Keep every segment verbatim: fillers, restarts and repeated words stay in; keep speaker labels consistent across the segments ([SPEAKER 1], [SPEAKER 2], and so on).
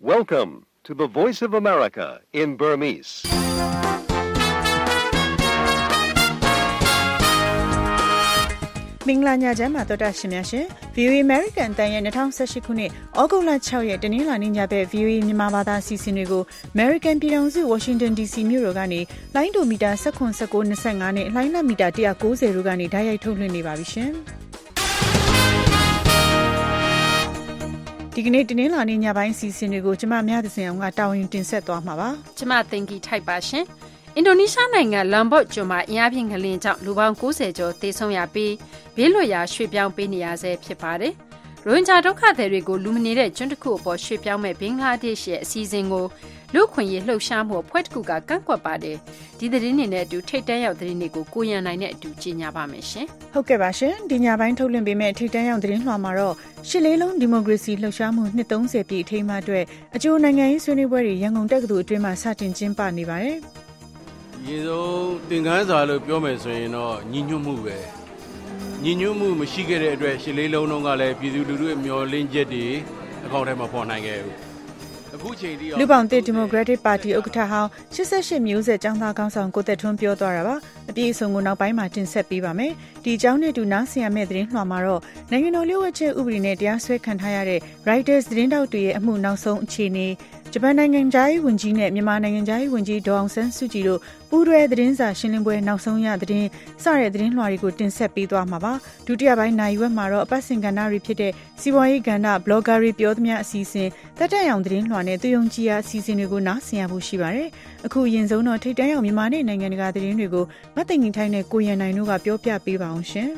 [SPEAKER 1] Welcome to the Voice of America in Burmese.
[SPEAKER 2] ။မင်္ဂလာညချမ်းပါတော်တာရှင်များရှင် ဗီအိုအေ American အတန်ရဲ့၂၀၁၈ခုနှစ်ဩဂုတ်လ၆ရက်တနင်္လာနေ့ညဘက် ဗီအိုအေ မြန်မာဘာသာအစီအစဉ်တွေကို American ပြည်ထောင်စု Washington ဒီ စီ မြို့တော်ကနေလိုင်းဒိုမီတာ၁၇ ၁၉ ၂၅နဲ့လိုင်းနက်မီတာ၁၉၀တို့ကနေဓာတ်ရိုက်ထုတ်လွှင့်နေပါပြီရှင်။ဒီကနေ့တနင်္လာနေ့ညပိုင်းအစီအစဉ်တွေကိုကျမမြတ်သစင်အောင်ကတာဝန်တင်ဆက်သွားမှာပါ
[SPEAKER 3] ။ကျမသင်္ကီထိုက်ပါရှင်။အင်ဒိုနီးရှားနိုင်ငံလမ်ဘော့ကျွန်းမှာအင်အားပြင်းငလျင်ကြောင့်လူပေါင်း၉၀ကျော်သေဆုံးရပြီးဘေးလွတ်ရာရွှေ့ပြောင်းပေးနေရဆဲဖြစ်ပါတယ်။ရိုဟင်ဂျာဒုက္ခသည်တွေကိုလူမနေတဲ့ကျွန်းတစ်ခုအပေါ်ရွှေ့ပြောင်းမဲ့ဘင်္ဂလားဒေ့ရှ်ရဲ့အစီအစဉ်ကိုလူ့ခွင့်ရေးလှုပ်ရှားမှုအဖွဲ့တစ်ခုကကန့်ကွက်ပါတယ်။ဒီသတင်းတွေနဲ့အတူထိပ်တန်းရောက်သတင်းတွေကိုကိုရန်နိုင်နဲ့အတူကြီးညာပါမယ်ရှင်
[SPEAKER 2] ။ဟုတ်ကဲ့ပါရှင်။ဒီညပိုင်းထုတ်လွှင့်ပေးမယ့်ထိပ်တန်းရောက်သတင်းလွှာမှာတော့ရှစ်လေးလုံးဒီမိုကရေစီလှုပ်ရှားမှုနှစ်သုံးဆယ်ပြည့်အထိမ်းအမှတ်အတွက်အကျိုးနိုင်ငံရေးဆွေးနွေးပွဲတွေရန်ကုန်တက္ကသိုလ်အတွင်းမှာစတင်ကျင်းပနေပါတယ်။
[SPEAKER 4] ရေဆုံးသင်ခန်းစာလို့ပြောမယ်ဆိုရင်တော့ညီညွတ်မှုပဲညီညွတ်မှုမရှိခဲ့တဲ့အတွက်ရှစ်လေးလုံးလုံးကလည်းပြည်သူလူထုရဲ့မျှော်လင့်ချက်တွေအကောင့်ထဲမှာပေါ်နိုင်ခဲ့ဘူးအခုချိန်ထိ
[SPEAKER 2] လူပောင်သစ်ဒီမိုကရက်တစ်ပါတီဥက္ကဋ္ဌဟောင်းရှစ်ဆယ့်ရှစ်မျိုးဆက်ចောင်းသားကောင်းဆောင်ကိုသက်ထွန်းပြောသွားတာပါအပြည့်အစုံကိုနောက်ပိုင်းမှာတင်ဆက်ပေးပါမယ်ဒီအကြောင်းနဲ့တူနားဆင်ရမယ့်သတင်းလွှာမှာတော့နိုင်ငံတော်လျှို့ဝှက်ချက်ဥပဒေနဲ့တရားစွဲခံထားရတဲ့ Reuters သတင်းတောက်တွေရဲ့အမှုနောက်ဆုံးအခြေအနေဂျပန်နိုင်ငံသားရေးဝန်ကြီးနဲ့မြန်မာနိုင်ငံသားရေးဝန်ကြီးဒေါအောင်ဆန်းစုကြည်တို့ပူးတွဲသတင်းစာရှင်းလင်းပွဲနောက်ဆုံးရသတင်းစတဲ့သတင်းလွှာတွေကိုတင်ဆက်ပေးသွားမှာပါဒုတိယပိုင်းနိုင်ဝက်မှာတော့အပတ်စဉ်ကဏ္ဍတွေဖြစ်တဲ့စီးပွားရေးကဏ္ဍဘလော့ဂါတွေပြောသမျှအစီအစဉ်တက်တက်ရောင်သတင်းလွှာနဲ့သူယုံကြည်ရာအစီအစဉ်တွေကိုနားဆင်ရဖို့ရှိပါတယ်အခုအရင်ဆုံးတော့ထိပ်တန်းရောက်မြန်မာနဲ့နိုင်ငံတကာသတင်းတွေကိုမသိငင်ထိုင်းနဲ့ကိုရန်နိုင်တို့ကပြောပြပေးပါအောင်ရှင်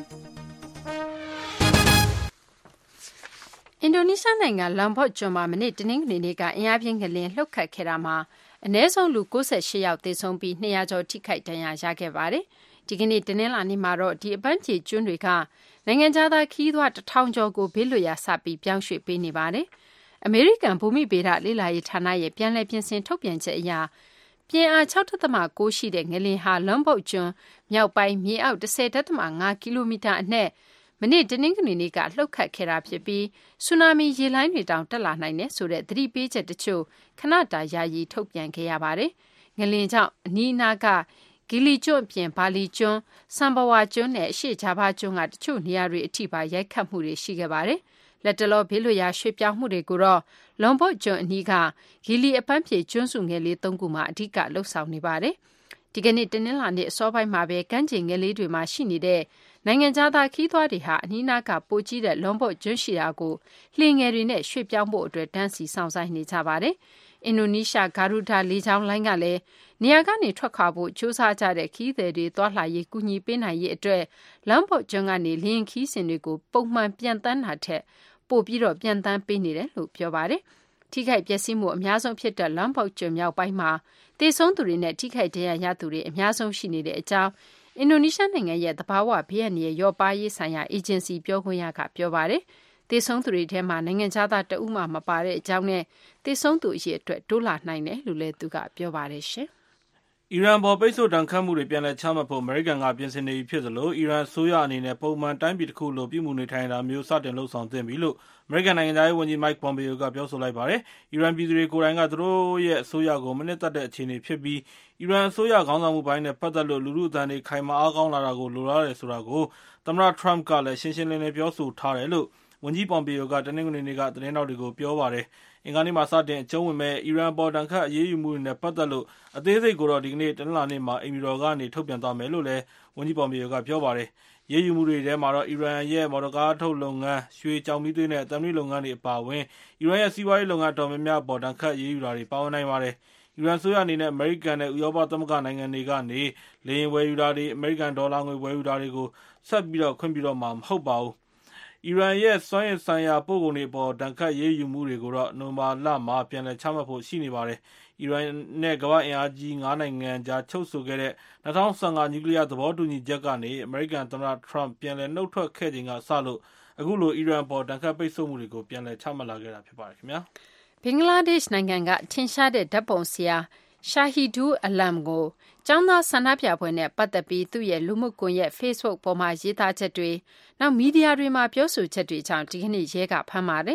[SPEAKER 3] အင်ဒိုနီးရှားနိုင်ငံလမ်ဘော့ကျွန်းမှာမနေ့တနင်္ဂနွေနေ့ကအင်အားပြင်းငလျင်လှုပ်ခတ်ခဲ့တာမှာအနည်းဆုံးလူ၉၈ယောက်သေဆုံးပြီး၂၀၀ကျော်ထိခိုက်ဒဏ်ရာရခဲ့ပါတယ်။ဒီကနေ့တနင်္လာနေ့မှာတော့ဒီအပန်းဖြေကျွန်းတွေကနိုင်ငံခြားသားခရီးသွားတစ်ထောင်ကျော်ကိုဘေးလွတ်ရာစပြီးပြောင်းရွှေ့ပေးနေပါတယ်။အမေရိကန်ဘူမိဗေဒလေ့လာရေးဌာနရဲ့ပြန်လည်ပြင်ဆင်ထုတ်ပြန်ချက်အရပြင်းအား၆.၉ရှိတဲ့ငလျင်ဟာလမ်ဘော့ကျွန်းမြောက်ပိုင်းမြေအောက်၁၀.၅ကီလိုမီတာအနက်မနေ့တနင်္ဂနွေနေ့ကလှုပ်ခတ်ခဲ့တာဖြစ်ပြီးဆူနာမီရေလှိုင်းတွေတောင်တက်လာနိုင်တယ်ဆိုတဲ့သတိပေးချက်တချို့ခဏတာယာယီထုတ်ပြန်ခဲ့ရပါတယ်။ငလျင်ကြောင့်အနီးအနားကဂီလီကျွန်းပြင်ဘာလီကျွန်းစံဘဝကျွန်းနဲ့အရှေ့ဂျာဗာကျွန်းကတချို့နေရာတွေအထိပါရိုက်ခတ်မှုတွေရှိခဲ့ပါတယ်။လက်တလောဘေးလွတ်ရာရွှေ့ပြောင်းမှုတွေကိုတော့လွန်ဘော့ကျွန်းအနီးကဂီလီအပန်းဖြေကျွန်းစုငယ်လေးသုံးခုမှာအဓိကလှုပ်ဆောင်နေပါတယ်။ဒီကနေ့တနင်္လာနေ့အစောပိုင်းမှာပဲကမ်းခြေငယ်လေးတွေမှာရှိနေတဲ့နိုင်ငံခြားသားခီးသွားတွေဟာအနီးနားကပိုကြီးတဲ့လွန်ဘော့ကျွန်းရှိရာကိုလှေငယ်တွေနဲ့ရွှေ့ပြောင်းဖို့အတွက်တန်းစီဆောင်ဆိုင်နေကြပါတယ်။အင်ဒိုနီးရှားဂါရူဒါလေကြောင်းလိုင်းကလည်းနေရာကနေထွက်ခွာဖို့ကြိုးစားကြတဲ့ခီးသည်တွေသွားလှရေးကူညီပေးနိုင်ရေးအတွက်လွန်ဘော့ကျွန်းကနေလင်းခီးစဉ်တွေကိုပုံမှန်ပြန်တန်းတာထက်ပိုပြီးတော့ပြန်တန်းပေးနေတယ်လို့ပြောပါတယ်။ထိခိုက်ပျက်စီးမှုအများဆုံးဖြစ်တဲ့လွန်ဘော့ကျွန်းမြောက်ပိုင်းမှာသေဆုံးသူတွေနဲ့ထိခိုက်ဒဏ်ရာရသူတွေအများဆုံးရှိနေတဲ့အကြောင်းအင်ဒိုနီးရှားနိုင်ငံရဲ့သဘာဝဘေးအန္တရာယ်ရောပါရေးဆိုင်ရာအေဂျင်စီပြောခွင့်ရကပြောပါတယ်။သေဆုံးသူတွေထဲမှာနိုင်ငံခြားသားတဦးမှမပါတဲ့အကြောင်းနဲ့သေဆုံးသူအရေအတွက်တိုးလာနိုင်တယ်လို့လည်းသူကပြောပါတယ်ရှင်
[SPEAKER 4] ။အီရန်ပေါ်ပိတ်ဆို့ဒဏ်ခတ်မှုတွေပြန်လည်ချမှတ်ဖို့အမေရိကန်ကပြင်ဆင်နေပြီဖြစ်သလိုအီရန်အစိုးရအနေနဲ့ပုံမှန်တိုင်းပြည်တစ်ခုလိုပြုမှုနေထိုင်တာမျိုးစတင်လှုပ်ဆောင်သင့်ပြီလို့အမေရိကန်နိုင်ငံသားရေးဝန်ကြီး Mike Pompeo ကပြောဆိုလိုက်ပါတယ်။အီရန်ပြည်သူတွေကိုယ်တိုင်ကသူတို့ရဲ့အစိုးရကိုမနစ်သက်တဲ့အခြေအနေဖြစ်ပြီးအီရန်အစိုးရခေါင်းဆောင်မှုပိုင်းနဲ့ပတ်သက်လို့လူထုအသံတွေခိုင်မာအားကောင်းလာတာကိုလိုလားတယ်ဆိုတာကိုသမ္မတ Trump ကလည်းရှင်းရှင်းလင်းလင်းပြောဆိုထားတယ်လို့ဝန်ကြီး Pompeo ကတနင်္ဂနွေနေ့ကသတင်းထောက်တွေကိုပြောပါတယ်။အင်္ဂါနေ့မှာစတင်အကျုံးဝင်မဲ့အီရန်ပေါ်ဒဏ်ခတ်အရေးယူမှုတွေနဲ့ပတ်သက်လို့အသေးစိတ်ကိုတော့ဒီကနေ့တနင်္လာနေ့မှာအိမ်ဖြူတော်ကနေထုတ်ပြန်သွားမယ်လို့လည်းဝန်ကြီး Pompeo ကပြောပါတယ်။ရေးယူမှုတွေထဲမှာတော့အီရန်ရဲ့မော်တော်ကားထုတ်လုပ်ငန်း၊ရွှေကြောင်မီးသွေးနဲ့အသံမြင့်လုပ်ငန်းတွေအပါအဝင်အီရန်ရဲ့စီးပွားရေးလုပ်ငန်းတော်များများပေါ်ဒဏ်ခတ်ရေးယူတာတွေပါဝင်နိုင်ပါတယ်။အီရန်ဆိုရအနေနဲ့အမေရိကန်နဲ့ဥရောပသမဂ္ဂနိုင်ငံတွေကနေလေယာဉ်ဝယ်ယူတာတွေအမေရိကန်ဒေါ်လာငွေဝယ်ယူတာတွေကိုဆက်ပြီးတော့ခွင့်ပြုတော့မှာမဟုတ်ပါဘူး။အီရန်ရဲ့စွမ်းအင်ဆိုင်ရာပို့ကုန်တွေပေါ်ဒဏ်ခတ်ရေးယူမှုတွေကိုတော့နိုဝင်ဘာလမှာပြန်လည်ချမှတ်ဖို့ရှိနေပါတယ်။အီရန်နဲ့ကမ္ဘာ့အင်အားကြီးငါးနိုင်ငံကြားချုပ်ဆိုခဲ့တဲ့၂၀၁၅နျူကလ িয়ার သဘောတူညီချက်ကနေအမေရိကန်သမ္မတ Trump ပြန်လည်နှုတ်ထွက်ခဲ့ချိန်ကစလို့အခုလိုအီရန်ပေါ်ဒဏ်ခတ်ပိတ်ဆို့မှုတွေကိုပြန်လည်ချမှတ်လာခဲ့တာဖြစ်ပါတယ်ခင်ဗျာ
[SPEAKER 3] ။ဘင်္ဂလားဒေ့ရှ်နိုင်ငံကထင်ရှားတဲ့ဓာတ်ပုံဆရာရှာဟီဒူးအလမ်ကိုကျောင်းသားဆန္ဒပြပွဲနဲ့ပတ်သက်ပြီးသူ့ရဲ့လူမှုကွန်ရက် Facebook ပေါ်မှာရေးသားချက်တွေနောက်မီဒီယာတွေမှာပြောဆိုချက်တွေကြောင့်ဒီကနေ့ရဲကဖမ်းပါတယ်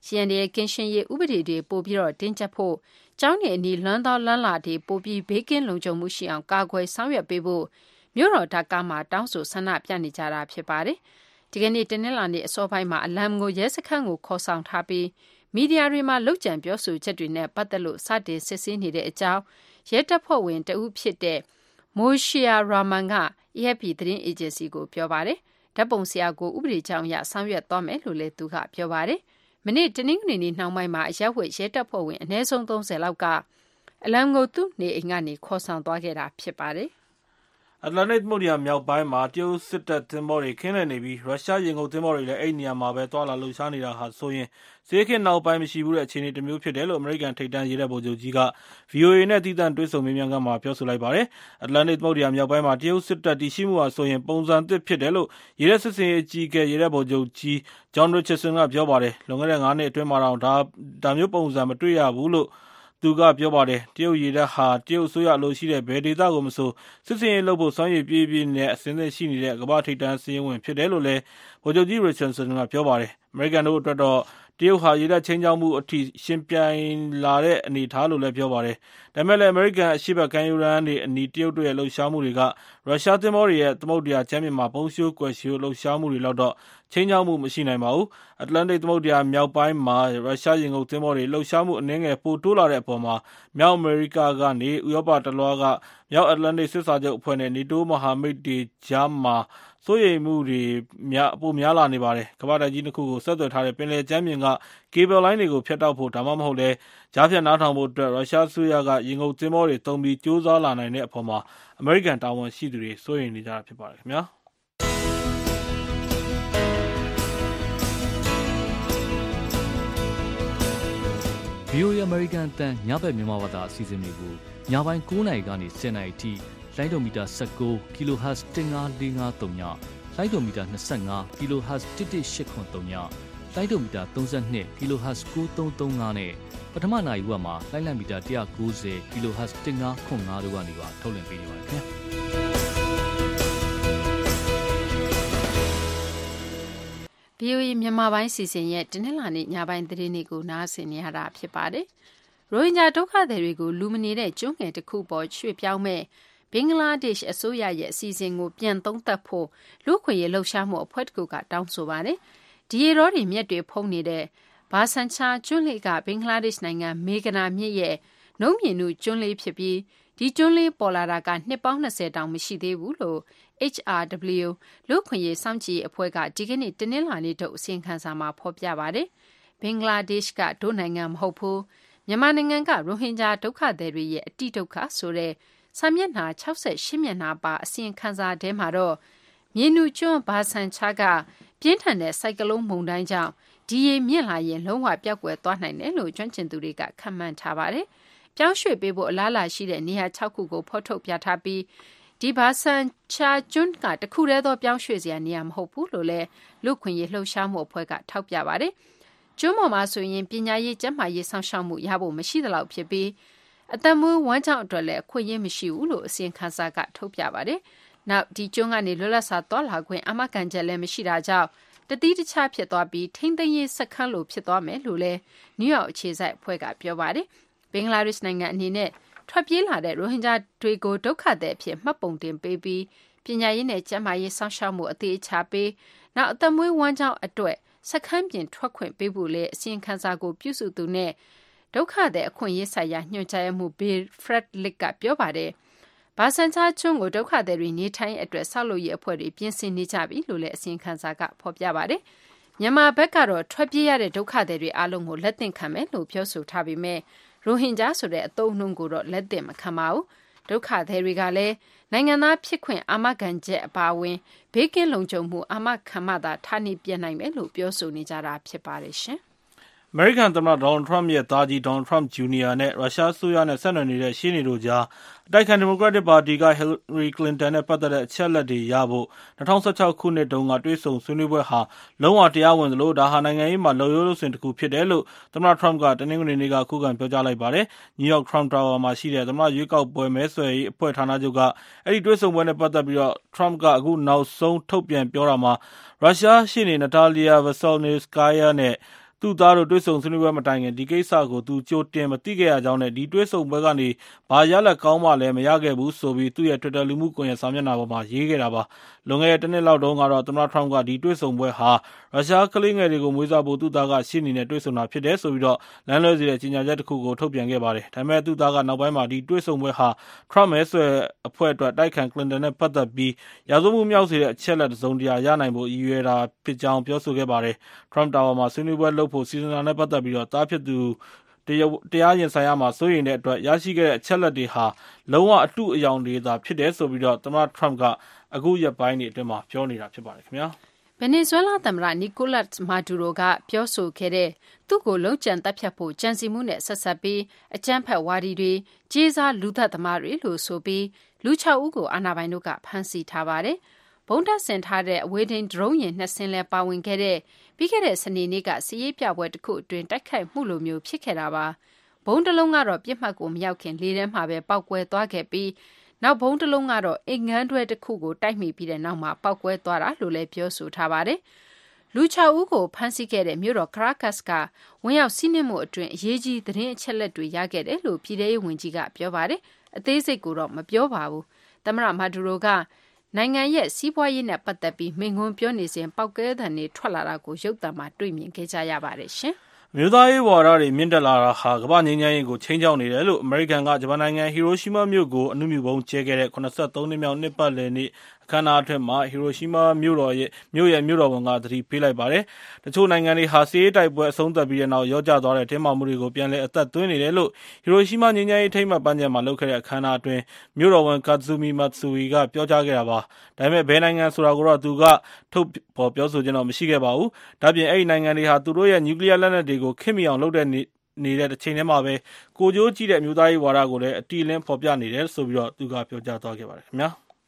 [SPEAKER 3] စီအန်ဒီရဲ့ကင်းရှင်းရေးဥပဒေတွေပို့ပြီးတော့တင်းကျပ်ဖို့ကျောင်းနေအနီးလွမ်းသောလမ်းလာတွေပို့ပြီးဘေးကင်းလုံခြုံမှုရှိအောင်ကာကွယ်ဆောင်ရွက်ပေးဖို့မြို့တော်ဒါကာမှာတောင်းဆိုဆန္ဒပြနေကြတာဖြစ်ပါတယ်ဒီကနေ့တနင်္လာနေ့အစောပိုင်းမှာအလမ်ကိုရဲစခန်းကိုခေါ်ဆောင်ထားပြီးမီဒီယာတွေမှာလှုပ်ကြံပြောဆိုချက်တွေနဲ့ပတ်သက်လို့စတင်စစ်ဆေးနေတဲ့အကြောင်းရဲတပ်ဖွဲ့ဝင်တဦးဖြစ်တဲ့မိုရှီယာရာမန်က A F P သတင်းအေဂျင်စီကိုပြောပါတယ်ဓာတ်ပုံဆရာကိုဥပဒေကြောင်းအရဆောင်ရွက်သွားမယ်လို့လည်းသူကပြောပါတယ်မနေ့တနင်္ဂနွေနေ့နှောင်းပိုင်းမှာအရက်ဝက်ရဲတပ်ဖွဲ့ဝင်အနည်းဆုံးသုံးဆယ်လောက်ကအလမ်ကိုသူ့နေအိမ်ကနေခေါ်ဆောင်သွားခဲ့တာဖြစ်ပါတယ်
[SPEAKER 4] အတ္တလန္တိတ်သမုဒ္ဒရာမြောက်ပိုင်းမှာတရုတ်စစ်တပ်သင်္ဘောတွေခင်းလည်နေပြီးရုရှားရေငုပ်သင်္ဘောတွေလည်းအဲ့ဒီနေရာမှာပဲတွာလာလှုပ်ရှားနေတာဟာဆိုရင်ဈေးခေတ်နောက်ပိုင်းမရှိဘူးတဲ့အခြေအနေတစ်မျိုးဖြစ်တယ်လို့အမေရိကန်ထိပ်တန်းရေတပ်ဗိုလ်ချုပ်ကြီးက V O A နဲ့သီးသန့်တွေ့ဆုံမေးမြန်းခန်းမှာပြောဆိုလိုက်ပါတယ်။အတ္တလန္တိတ်သမုဒ္ဒရာမြောက်ပိုင်းမှာတရုတ်စစ်တပ်တည်ရှိမှုဟာဆိုရင်ပုံစံသစ်ဖြစ်တယ်လို့ရေတပ်စစ်စင်ရေးအကြီးအကဲရေတပ်ဗိုလ်ချုပ်ကြီး John Richardson ကပြောပါတယ်။လွန်ခဲ့တဲ့ငါးနှစ်အတွင်းမှာတော့ဒါဒါမျိုးပုံစံမတွေ့ရဘူးလို့သူကပြောပါတယ်တရုတ်ရေတပ်ဟာတရုတ်အစိုးရအလို့ရှိတဲ့ဘယ်ဒေသကိုမဆိုစစ်စင်ရေးလုပ်ဖို့စွမ်းရည်ပြည့်ပြည့်နဲ့အစဉ်အသင့်ရှိနေတဲ့ကမ္ဘာထိပ်တန်းစည်းဝင်ဖြစ်တယ်လို့လည်းဗိုလ်ချုပ်ကြီး Richardson ကပြောပါတယ်အမေရိကန်တို့အတွက်တော့တရုတ်ဟာရေတပ်ချင်းချောင်းမှုအထိရှင်ပြိုင်လာတဲ့အနေအထားလို့လည်းပြောပါတယ်ဒါပေမဲ့လည်းအမေရိကန်အရှိတ်ကမ်းရိုးတန်းတွေအနီးတရုတ်တို့ရဲ့လှုပ်ရှားမှုတွေကရုရှားသင်္ဘောတွေရဲ့သမုဒ္ဒရာချမ်းမြေမှာပုံရှိုးကွယ်ရှိုးလှုပ်ရှားမှုတွေလောက်တော့ချင်းချောင်းမှုမရှိနိုင်ပါဘူးအတ္တလန္တိတ်သမုဒ္ဒရာမြောက်ပိုင်းမှာရုရှားရေငုပ်သင်္ဘောတွေလှုပ်ရှားမှုအနည်းငယ်ပိုတိုးလာတဲ့အပေါ်မှာမြောက်အမေရိကကနေဥရောပတလွှားကမြောက်အတ္တလန္တိတ်စစ်စာချုပ်အဖွဲ့နဲ့နေတိုးမဟာမိတ်တွေကြားမှာစိုးရိမ်မှုတွေများပိုများလာနေပါတယ်ကမ္ဘာတိုက်ကြီးတစ်ခုကိုဆက်သွယ်ထားတဲ့ပင်လယ်ကျမ်းပြင်ကကေဘယ်လိုင်းတွေကိုဖျက်တောက်ဖို့ဒါမှမဟုတ်လည်းကြားဖြတ်နားထောင်ဖို့အတွက်ရုရှားအစိုးရကရေငုပ်သင်္ဘောတွေတုံးပြီးစ조사လာနိုင်တဲ့အပေါ်မှာအမေရိကန်တာဝန်ရှိသူတွေစိုးရိမ်နေကြတာဖြစ်ပါတယ်ခင်ဗျာ
[SPEAKER 5] ဗီအိုအေ American အသံညဘက်မြန်မာဘာသာအစီအစဉ်တွေကိုညပိုင်း၉နာရီကနေ၁၀နာရီထိလိုင်းဒိုမီတာ၁၉ kHz ၁၅၄၅၃ညလိုင်းဒိုမီတာ၂၅ kHz ၁၁၈ခွန်၃ညလိုင်းဒိုမီတာ၃၂ kHz ၉၃၃၅နဲ့ပထမနာရီဝက်မှာလိုင်းလံမီတာ၁၉၀ kHz ၁၅ခွန်၅တို့ကနေပါထုတ်လွှင့်ပေးနေပါတယ်ခင်ဗျာ
[SPEAKER 3] ဗီအိုအေမြန်မာပိုင်းစီစဉ်ရဲ့တနင်္လာနေ့ညပိုင်းသတင်းတွေကိုနားဆင်နေရတာဖြစ်ပါတယ်။ရိုဟင်ဂျာဒုက္ခသည်တွေကိုလူမနေတဲ့ကျွန်းငယ်တစ်ခုပေါ်ရွှေ့ပြောင်းမဲ့ဘင်္ဂလားဒေ့ရှ်အစိုးရရဲ့အစီအစဉ်ကိုပြန်သုံးသပ်ဖို့လူ့ခွင့်ရေးလှုပ်ရှားမှုအဖွဲ့တစ်ခုကတောင်းဆိုပါတယ်။ဒီရေတော်တွေမြက်တွေဖုံးနေတဲ့ဘာဆန်ချာကျွန်းလေးကဘင်္ဂလားဒေ့ရှ်နိုင်ငံမေဂနာမြစ်ရဲ့နှုံးမြင့်မှုကျွန်းလေးဖြစ်ပြီးဒီကျွန်းလေးပေါ်လာတာကနှစ်ပေါင်း၂၀တောင်မရှိသေးဘူးလို့ H R W လူ့ခွင့်ရေးစောင့်ကြည့်အဖွဲ့ကဒီကနေ့တနင်္လာနေ့ထုတ်အစီရင်ခံစာမှာဖော်ပြပါတယ်။ဘင်္ဂလားဒေ့ရှ်ကဒုနိုင်ငံမဟုတ်ဘူးမြန်မာနိုင်ငံကရိုဟင်ဂျာဒုက္ခသည်တွေရဲ့အတိဒုက္ခဆိုတဲ့စာမျက်နှာ၆၈မျက်နှာပါအစီရင်ခံစာထဲမှာတော့မြေနူကျွန်းဘာဆန်ချာကပြင်းထန်တဲ့စိုက်ကလုန်းမုန်တိုင်းကြောင့်ဒီရေမြင့်လာရင်လုံးဝပျောက်ကွယ်သွားနိုင်တယ်လို့ကျွမ်းကျင်သူတွေကခန့်မှန်းထားပါတယ်။ပြောင်းရွှေ့ပေးဖို့အလားအလာရှိတဲ့နေရာ၆ခုကိုဖော်ထုတ်ပြထားပြီးဒီဘာဆန်ချာကျွန်းကတခုတည်းသောပြောင်းရွှေ့စရာနေရာမဟုတ်ဘူးလို့လည်းလူ့ခွင့်ရေးလှုပ်ရှားမှုအဖွဲ့ကထောက်ပြပါတယ်။ကျွန်းပေါ်မှာဆိုရင်ပညာရေးကျန်းမာရေးဆောင်ရှောက်မှုရဖို့မရှိသလောက်ဖြစ်ပြီးအသက်မွေးဝမ်းကြောင်းအတွက်လည်းအခွင့်အရေးမရှိဘူးလို့အစီရင်ခံစာကထုတ်ပြပါတယ်။နောက်ဒီကျွန်းကနေလွတ်လပ်စွာသွားလာခွင့်အာမခံချက်လည်းမရှိတာကြောင့်တတိတခြားဖြစ်သွားပြီးထိမ့်သိမ်းရေးစခန်းလိုဖြစ်သွားမယ်လို့လည်းနယူးယောက်အခြေစိုက်အဖွဲ့ကပြောပါတယ်။ဘင်္ဂလားဒေ့ရှ်နိုင်ငံအနေနဲ့ထွက်ပြေးလာတဲ့ရိုဟင်ဂျာတွေကိုဒုက္ခသည်အဖြစ်မှတ်ပုံတင်ပေးပြီးပညာရေးနဲ့ကျန်းမာရေးဆောင်ရှောက်မှုအသေးအချာပေးနောက်အသက်မွေးဝမ်းကြောင်းအတွက်စခန်းပြင်ထွက်ခွင့်ပေးဖို့လည်းအစီရင်ခံစာကိုပြုစုသူနဲ့ဒုက္ခသည်အခွင့်အရေးဆိုင်ရာညွှန်ကြားမှု Bill Fredlick ကပြောပါတယ်။ဘာဆန်ချာကျွန်းကိုဒုက္ခသည်တွေနေထိုင်အတွက်ဆောက်လုပ်ရေးအဖွဲ့တွေပြင်ဆင်နေကြပြီလို့လည်းအစီရင်ခံစာကဖော်ပြပါတယ်။မြန်မာဘက်ကတော့ထွက်ပြေးရတဲ့ဒုက္ခသည်တွေအားလုံးကိုလက်သင့်ခံမယ်လို့ပြောဆိုထားပေမဲ့ရိုဟင်ဂျာဆိုတဲ့အသုံးအနှုန်းကိုတော့လက်သင့်မခံပါဘူး။ဒုက္ခသည်တွေကလည်းနိုင်ငံသားဖြစ်ခွင့်အာမခံချက်အပါအဝင်ဘေးကင်းလုံခြုံမှုအာမခံမှသာထားနေပြနိုင်မယ်လို့ပြောဆိုနေကြတာဖြစ်ပါတယ်ရှင်။
[SPEAKER 4] အမေရိကန်သမ္မတဒေါ်နယ်ထရမ့်ရဲ့သားကြီးဒေါ်နယ်ထရမ့်ဂျူနီယာနဲ့ရုရှားအစိုးရနဲ့ဆက်နွယ်နေတဲ့ရှေ့နေတို့ကြားအတိုက်အခံဒီမိုကရက်တစ်ပါတီကဟီလရီကလင်တန်နဲ့ပတ်သက်တဲ့အချက်အလက်တွေရဖို့၂၀၁၆ခုနှစ်တုန်းကတွေ့ဆုံဆွေးနွေးပွဲဟာလုံးဝတရားဝင်သလိုဒါဟာနိုင်ငံရေးမှာလုပ်ရိုးလုပ်စဉ်တစ်ခုဖြစ်တယ်လို့သမ္မတထရမ့်ကတနင်္ဂနွေနေ့ကခုခံပြောကြားလိုက်ပါတယ်။နယူးယောက်ထရမ့်တာဝါမှာရှိတဲ့သမ္မတရွေးကောက်ပွဲမဲဆွယ်ရေးအဖွဲ့ဌာနချုပ်ကအဲ့ဒီတွေ့ဆုံပွဲနဲ့ပတ်သက်ပြီးတော့ထရမ့်ကအခုနောက်ဆုံးထုတ်ပြန်ပြောတာမှာရုရှားရှေ့နေနတာလီယာဗာဆယ်နီစကာယာနဲ့သူ့သားတို့တွေ့ဆုံဆွေးနွေးပွဲမတိုင်ခင်ဒီကိစ္စကိုသူကြိုတင်မသိခဲ့ရကြောင်းနဲ့ဒီတွေ့ဆုံပွဲကနေဘာရလဒ်ကောင်းမှလည်းမရခဲ့ဘူးဆိုပြီးသူ့ရဲ့ Twitter လူမှုကွန်ရက်စာမျက်နှာပေါ်မှာရေးခဲ့တာပါလွန်ခဲ့တဲ့တစ်နှစ်လောက်တုန်းကတော့သမ္မတ Trump ကဒီတွေ့ဆုံပွဲဟာရုရှားကလေးငယ်တွေကိုမွေးစားဖို့သူ့သားကရှေ့နေနဲ့တွေ့ဆုံတာဖြစ်တယ်ဆိုပြီးတော့လမ်းလွဲစေတဲ့ကြေညာချက်တစ်ခုကိုထုတ်ပြန်ခဲ့ပါတယ်ဒါပေမဲ့သူ့သားကနောက်ပိုင်းမှာဒီတွေ့ဆုံပွဲဟာ Trump မဲဆွယ်အဖွဲ့အတွက်တိုက်ခံ Clinton နဲ့ပတ်သက်ပြီးရာဇဝတ်မှုမြောက်စေတဲ့အချက်လက်တစ်စုံတရာရနိုင်ဖို့ရည်ရွယ်တာဖြစ်ကြောင်းပြောဆိုခဲ့ပါတယ် Trump Tower မှာဆွေးနွေးပွဲလုပ်ဖို့စီစဉ်တာနဲ့ပတ်သက်ပြီးတော့တားဖြစ်သူတရားရင်ဆိုင်ရမှာစိုးရိမ်တဲ့အတွက်ရရှိခဲ့တဲ့အချက်လက်တွေဟာလုံးဝအတုအယောင်တွေသာဖြစ်တယ်ဆိုပြီးတော့သမ္မတ Trump ကအခုရက်ပိုင်းတွေအတွင်းမှာပြောနေတာဖြစ်ပါတယ်ခင်ဗျာ
[SPEAKER 3] ဗင်နီဇွဲလားသမ္မတနီကိုလတ်မာဒူရိုကပြောဆိုခဲ့တဲ့သူ့ကိုလုံးကျန်တပ်ဖြတ်ဖို့ကြံစည်မှုနဲ့ဆက်ဆက်ပြီးအကြမ်းဖက်ဝါဒီတွေကြေးစားလူသက်သမားတွေလို့ဆိုပြီးလူ၆ဦးကိုအာဏာပိုင်တို့ကဖမ်းဆီးထားပါတယ်ဘုံတပ်ဆင်ထားတဲ့အဝေးထိန်းဒရုန်းယာဉ်နှစ်စင်းလဲပါဝင်ခဲ့တဲ့ပြီးခဲ့တဲ့စနေနေ့ကစီးရေးပြပွဲတစ်ခုအတွင်းတိုက်ခိုက်မှုလိုမျိုးဖြစ်ခဲ့တာပါဘုံတစ်လုံးကတော့ပြစ်မှတ်ကိုမရောက်ခင်လေထဲမှာပဲပောက်ကွဲသွားခဲ့ပြီးနောက်ဘုံတစ်လုံးကတော့အိမ်ငန်းတွဲတစ်ခုကိုတိုက်မိပြီးတဲ့နောက်မှာပောက်ကွဲသွားတာလို့လည်းပြောဆိုထားပါတယ်လူ၆ဦးကိုဖမ်းဆီးခဲ့တဲ့မြို့တော် Caracas ကဝင်ရောက်စီးနင်းမှုအတွင်းအရေးကြီးသတင်းအချက်လက်တွေရခဲ့တယ်လို့ပြည်ထောင်ရေးဝန်ကြီးကပြောပါတယ်အသေးစိတ်ကိုတော့မပြောပါဘူးသမ္မတမာဒူရိုကနိုင်ငံရဲ့စီးပွားရေးနဲ့ပတ်သက်ပြီးမိန့်ခွန်းပြောနေစဉ်ပောက်ကဲသံတွေထွက်လာတာကိုရုပ်သံမှာတွေ့မြင်ခဲ့ကြရပါတယ်ရှင်
[SPEAKER 4] မြို့သားရေးဝါဒတွေမြင့်တက်လာတာဟာကမ္ဘာငြိမ်းချမ်းရေးကိုချိန်ချောက်နေတယ်လို့အမေရိကန်ကဂျပန်နိုင်ငံဟီရိုရှီးမားမြို့ကိုအနုမြူပုံကျဲခဲ့တဲ့၇၃နှစ်မြောက်နှစ်ပတ်လည်နေ့အခမ်းအနားအတွင်းမှာဟီရိုရှီးမားမြို့တော်ရဲ့မြို့ရဲ့မြို့တော်ဝန်ကသတိပေးလိုက်ပါတယ်။တချို့နိုင်ငံတွေဟာစစ်ရေးတိုက်ပွဲအဆုံးသတ်ပြီးတဲ့နောက်ရောကျသွားတဲ့တင်းမာမှုတွေကိုပြန်လည်အသက်သွင်းနေတယ်လို့ဟီရိုရှီးမားငြိမ်းချမ်းရေးထိမ်းမှတ်ပန်းခြံမှာလုပ်ခဲ့တဲ့အခမ်းအနားအတွင်းမြို့တော်ဝန်ကာဇူမီမာဆူရီကပြောကြားခဲ့တာပါ။ဒါပေမဲ့ဘယ်နိုင်ငံဆိုတာကိုတော့သူကထုတ်ဖော်ပြောဆိုခြင်းတော့မရှိခဲ့ပါဘူး။ဒါပြင်အဲ့ဒီနိုင်ငံတွေဟာသူတို့ရဲ့နျူကလ িয়ার လက်နက်တွေကိုခင့်မိအောင်လုပ်တဲ့နေတဲ့တစ်ချိန်တည်းမှာပဲကိုကြိုးကြည့်တဲ့မြို့သားရေးဝါဒကိုလည်းအတီးလင်းဖော်ပြနေတယ်ဆိုပြီးတော့သူကပြောကြားသွားခဲ့ပါတယ်ခင်ဗျာ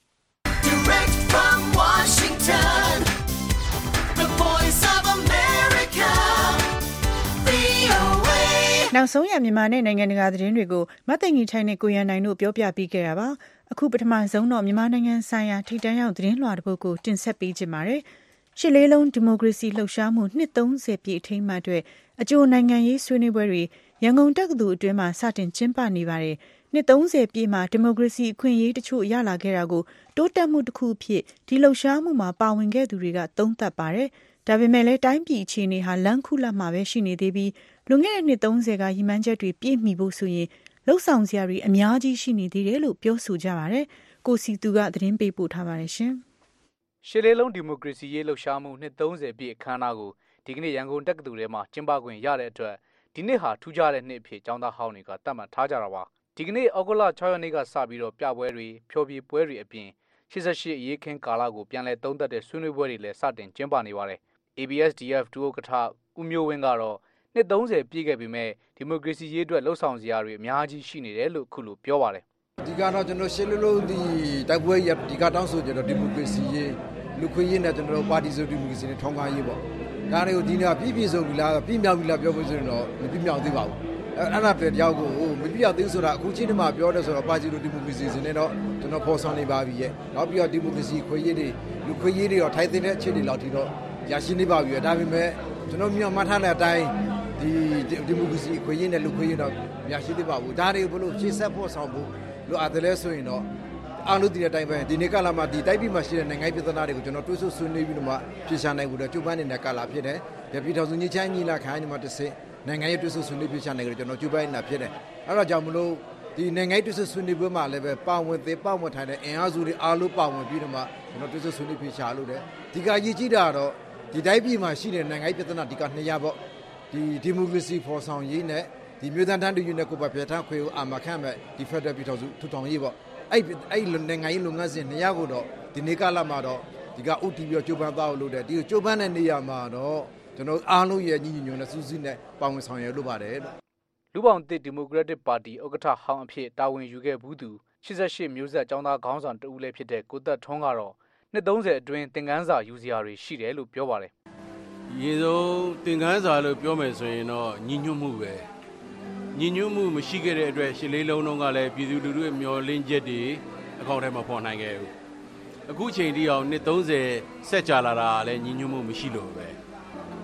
[SPEAKER 4] Direct from Washington
[SPEAKER 2] The Voice of America V O A နောက်ဆုံးရမြန်မာနဲ့နိုင်ငံတကာသတင်းတွေကိုမသိင်ကြီးထိုင်နဲ့ကိုရန်နိုင်တို့ပြောပြပေးခဲ့တာပါအခုပထမဆုံးတော့မြန်မာနိုင်ငံဆိုင်ရာထိပ်တန်းရောက်သတင်းလွှာတစ်ပုဒ်ကိုတင်ဆက်ပေးကြပါမယ်ရှစ်လေးလုံးဒီမိုကရေစီလှုပ်ရှားမှုနှစ်သုံးဆယ်ပြည့်အထိမ်းအမှတ်အတွက်အကျိုးနိုင်ငံရေးဆွေးနွေးပွဲတွေရန်ကုန်တက္ကသိုလ်အတွင်းမှာစတင်ကျင်းပနေပါတယ်နှစ်သုံးဆယ်ပြည့်မှာဒီမိုကရေစီအခွင့်အရေးတချို့ရလာခဲ့တာကိုတိုးတက်မှုတစ်ခုဖြစ်ဒီလှုပ်ရှားမှုမှာပါဝင်ခဲ့သူတွေကသုံးသပ်ပါတယ်ဒါပေမဲ့လည်းတိုင်းပြည်အခြေအနေဟာလမ်းခုလတ်မှာပဲရှိနေသေးပြီးလွန်ခဲ့တဲ့နှစ်သုံးဆယ်ကရည်မှန်းချက်တွေပြည့်မီဖို့ဆိုရင်လှုပ်ဆောင်စရာတွေအများကြီးရှိနေသေးတယ်လို့ပြောဆိုကြပါတယ်ကိုစီသူကသတင်းပေးပို့ထားပါတယ်ရှင်
[SPEAKER 6] ရှစ်လေးလုံးဒီမိုကရေစီရေးလှုပ်ရှားမှုနှစ်သုံးဆယ်ပြည့်အခမ်းအနားကိုဒီကနေ့ရန်ကုန်တက္ကသိုလ်ထဲမှာကျင်းပခွင့်ရတဲ့အတွက်ဒီနှစ်ဟာထူးခြားတဲ့နှစ်အဖြစ်ကျောင်းသားဟောင်းတွေကသတ်မှတ်ထားကြတာပါဒီကနေ့ဩဂုတ်လ၆ရက်နေ့ကစပြီးတော့ပြပွဲတွေဖျော်ဖြေပွဲတွေအပြင်ရှစ်ရှစ်အရေးခင်းကာလကိုပြန်လည်သုံးသပ်တဲ့ဆွေးနွေးပွဲတွေလည်းစတင်ကျင်းပနေပါတယ် A B S D F ဒုဥက္ကဋ္ဌဦးမျိုးဝင်းကတော့နှစ်သုံးဆယ်ပြည့်ခဲ့ပြီမဲ့ဒီမိုကရေစီရေးအတွက်လှုပ်ဆောင်စရာတွေအများကြီးရှိနေတယ်လို့ခုလိုပြောပါတယ်
[SPEAKER 7] ဒီကတော့ကျွန်တော်ရှစ်လေးလုံးဒီတိုက်ပွဲရဒီကတောင်းဆိုကျွန်တော်ဒီမိုကရေစီရေးလူခွင့်ရေးနဲ့ကျွန်တော်ပါတီစုဒီမိုကရေစီနဲ့ထောင်ကားရေးပေါ့ဒါတွေကိုဒီနေ့ပြည့်ပြည့်စုံပြီလားပြည့်မြောက်ပြီလားပြောဖို့ဆိုရင်တော့မပြည့်မြောက်သေးပါဘူးအဲ့အဲ့ဒါပဲတယောက်ကိုမပြည့်မြောက်သေးဆိုတာအခုချင်းဒီမှာပြောတယ်ဆိုတော့ပါတီစုဒီမိုကရေစီစနဲ့တော့ကျွန်တော်ဖော်ဆောင်နေပါပြီရဲ့နောက်ပြီးတော့ဒီမိုကရေစီခွင့်ရေးတွေလူခွင့်ရေးတွေတော့ထိုက်တဲ့အခြေအနေလောက်ထိတော့ရရှိနေပါပြီဒါပေမဲ့ကျွန်တော်မြောက်မှတ်ထားတဲ့အတိုင်းဒီဒီမိုကရေစီခွင့်ရေးနဲ့လူခွင့်ရေးတော့ရရှိသေးပါဘူးဒါတွေကိုဘလို့ရှေ့ဆက်ဖို့ဆောင်ဖို့လိုအပ်တယ်လဲဆိုရင်တော့အားလုံးဒီတဲ့အတိုင်းပဲဒီနေ့ကလာမှဒီတိုက်ပြည်မှာရှိတဲ့နိုင်ငံပြည်သနာတွေကိုကျွန်တော်တွေးဆဆွေးနွေးပြီးတော့မှဖြေရှာနိုင်ဖို့တော့ကြိုးပမ်းနေတဲ့ကာလဖြစ်တယ်။ပြည်ထောင်စုညီချမ်းညီလာခံညီမတစ်စစ်နိုင်ငံရေးတွေးဆဆွေးနွေးဖြေရှာနိုင်ကြတယ်ကျွန်တော်ကြိုးပမ်းနေတာဖြစ်တယ်။အဲဒါကြောင့်မလို့ဒီနိုင်ငံရေးတွေးဆဆွေးနွေးပွဲမှာလည်းပဲပါဝင်သေးပါဝင်ထိုင်တဲ့အင်အားစုတွေအားလုံးပါဝင်ပြီးတော့မှကျွန်တော်တွေးဆဆွေးနွေးဖြေရှာလို့တယ်။ဒီကရည်ကြီးတာတော့ဒီတိုက်ပြည်မှာရှိတဲ့နိုင်ငံရေးပြည်သနာဒီကနှစ်ရပေါ့ဒီဒီမိုကရေစီဖော်ဆောင်ရေးနဲ့ဒီမြို့သားတန်းတူယူနဲ့ကိုယ်ပိုင်ပြဋ္ဌာန်းခွင့်ကိုအာမခံမဲ့ဒီဖက်ဒရယ်ပြည်ထောင်စုထူထောင်ရေးပေါ့အဲ့အဲ့နိုင်ငံရေးလုပ်ငန်းစဉ်နေရာကိုတော့ဒီနေ့ကလာမှာတော့ဒီကဥတီပြီးတော့ကျိုးပန်းသားလို့တဲ့ဒီကျိုးပန်းတဲ့နေရာမှာတော့ကျွန်တော်အားလုံးရဲ့ညီညီညွတ်နဲ့စူးစီးနဲ့ပါဝင်ဆောင်ရွက်လုပ်ပါတယ်လို့
[SPEAKER 6] လူပောင်သစ်ဒီမိုကရက်တစ်ပါတီဥက္ကဋ္ဌဟောင်းအဖြစ်တာဝန်ယူခဲ့ဘူးသူရှစ်ရှစ်မျိုးဆက်ကျောင်းသားခေါင်းဆောင်တဦးလည်းဖြစ်တဲ့ကိုသက်ထွန်းကတော့နှစ်သုံးဆယ်အတွင်းသင်ခန်းစာယူစရာတွေရှိတယ်လို့ပြောပါတယ်
[SPEAKER 8] ရေဆုံးသင်ခန်းစာလို့ပြောမယ်ဆိုရင်တော့ညီညွတ်မှုပဲညီညွတ်မှုမရှိခဲ့တဲ့အတွက်ရှစ်လေးလုံးလုံးကလည်းပြည်သူလူထုရဲ့မျှော်လင့်ချက်တွေအကောင့်ထဲမှာပေါ်နိုင်ခဲ့ဘူးအခုချိန်ထိအောင်နှစ်သုံးဆယ်ဆက်ကြလာတာလည်းညီညွတ်မှုမရှိလို့ပဲ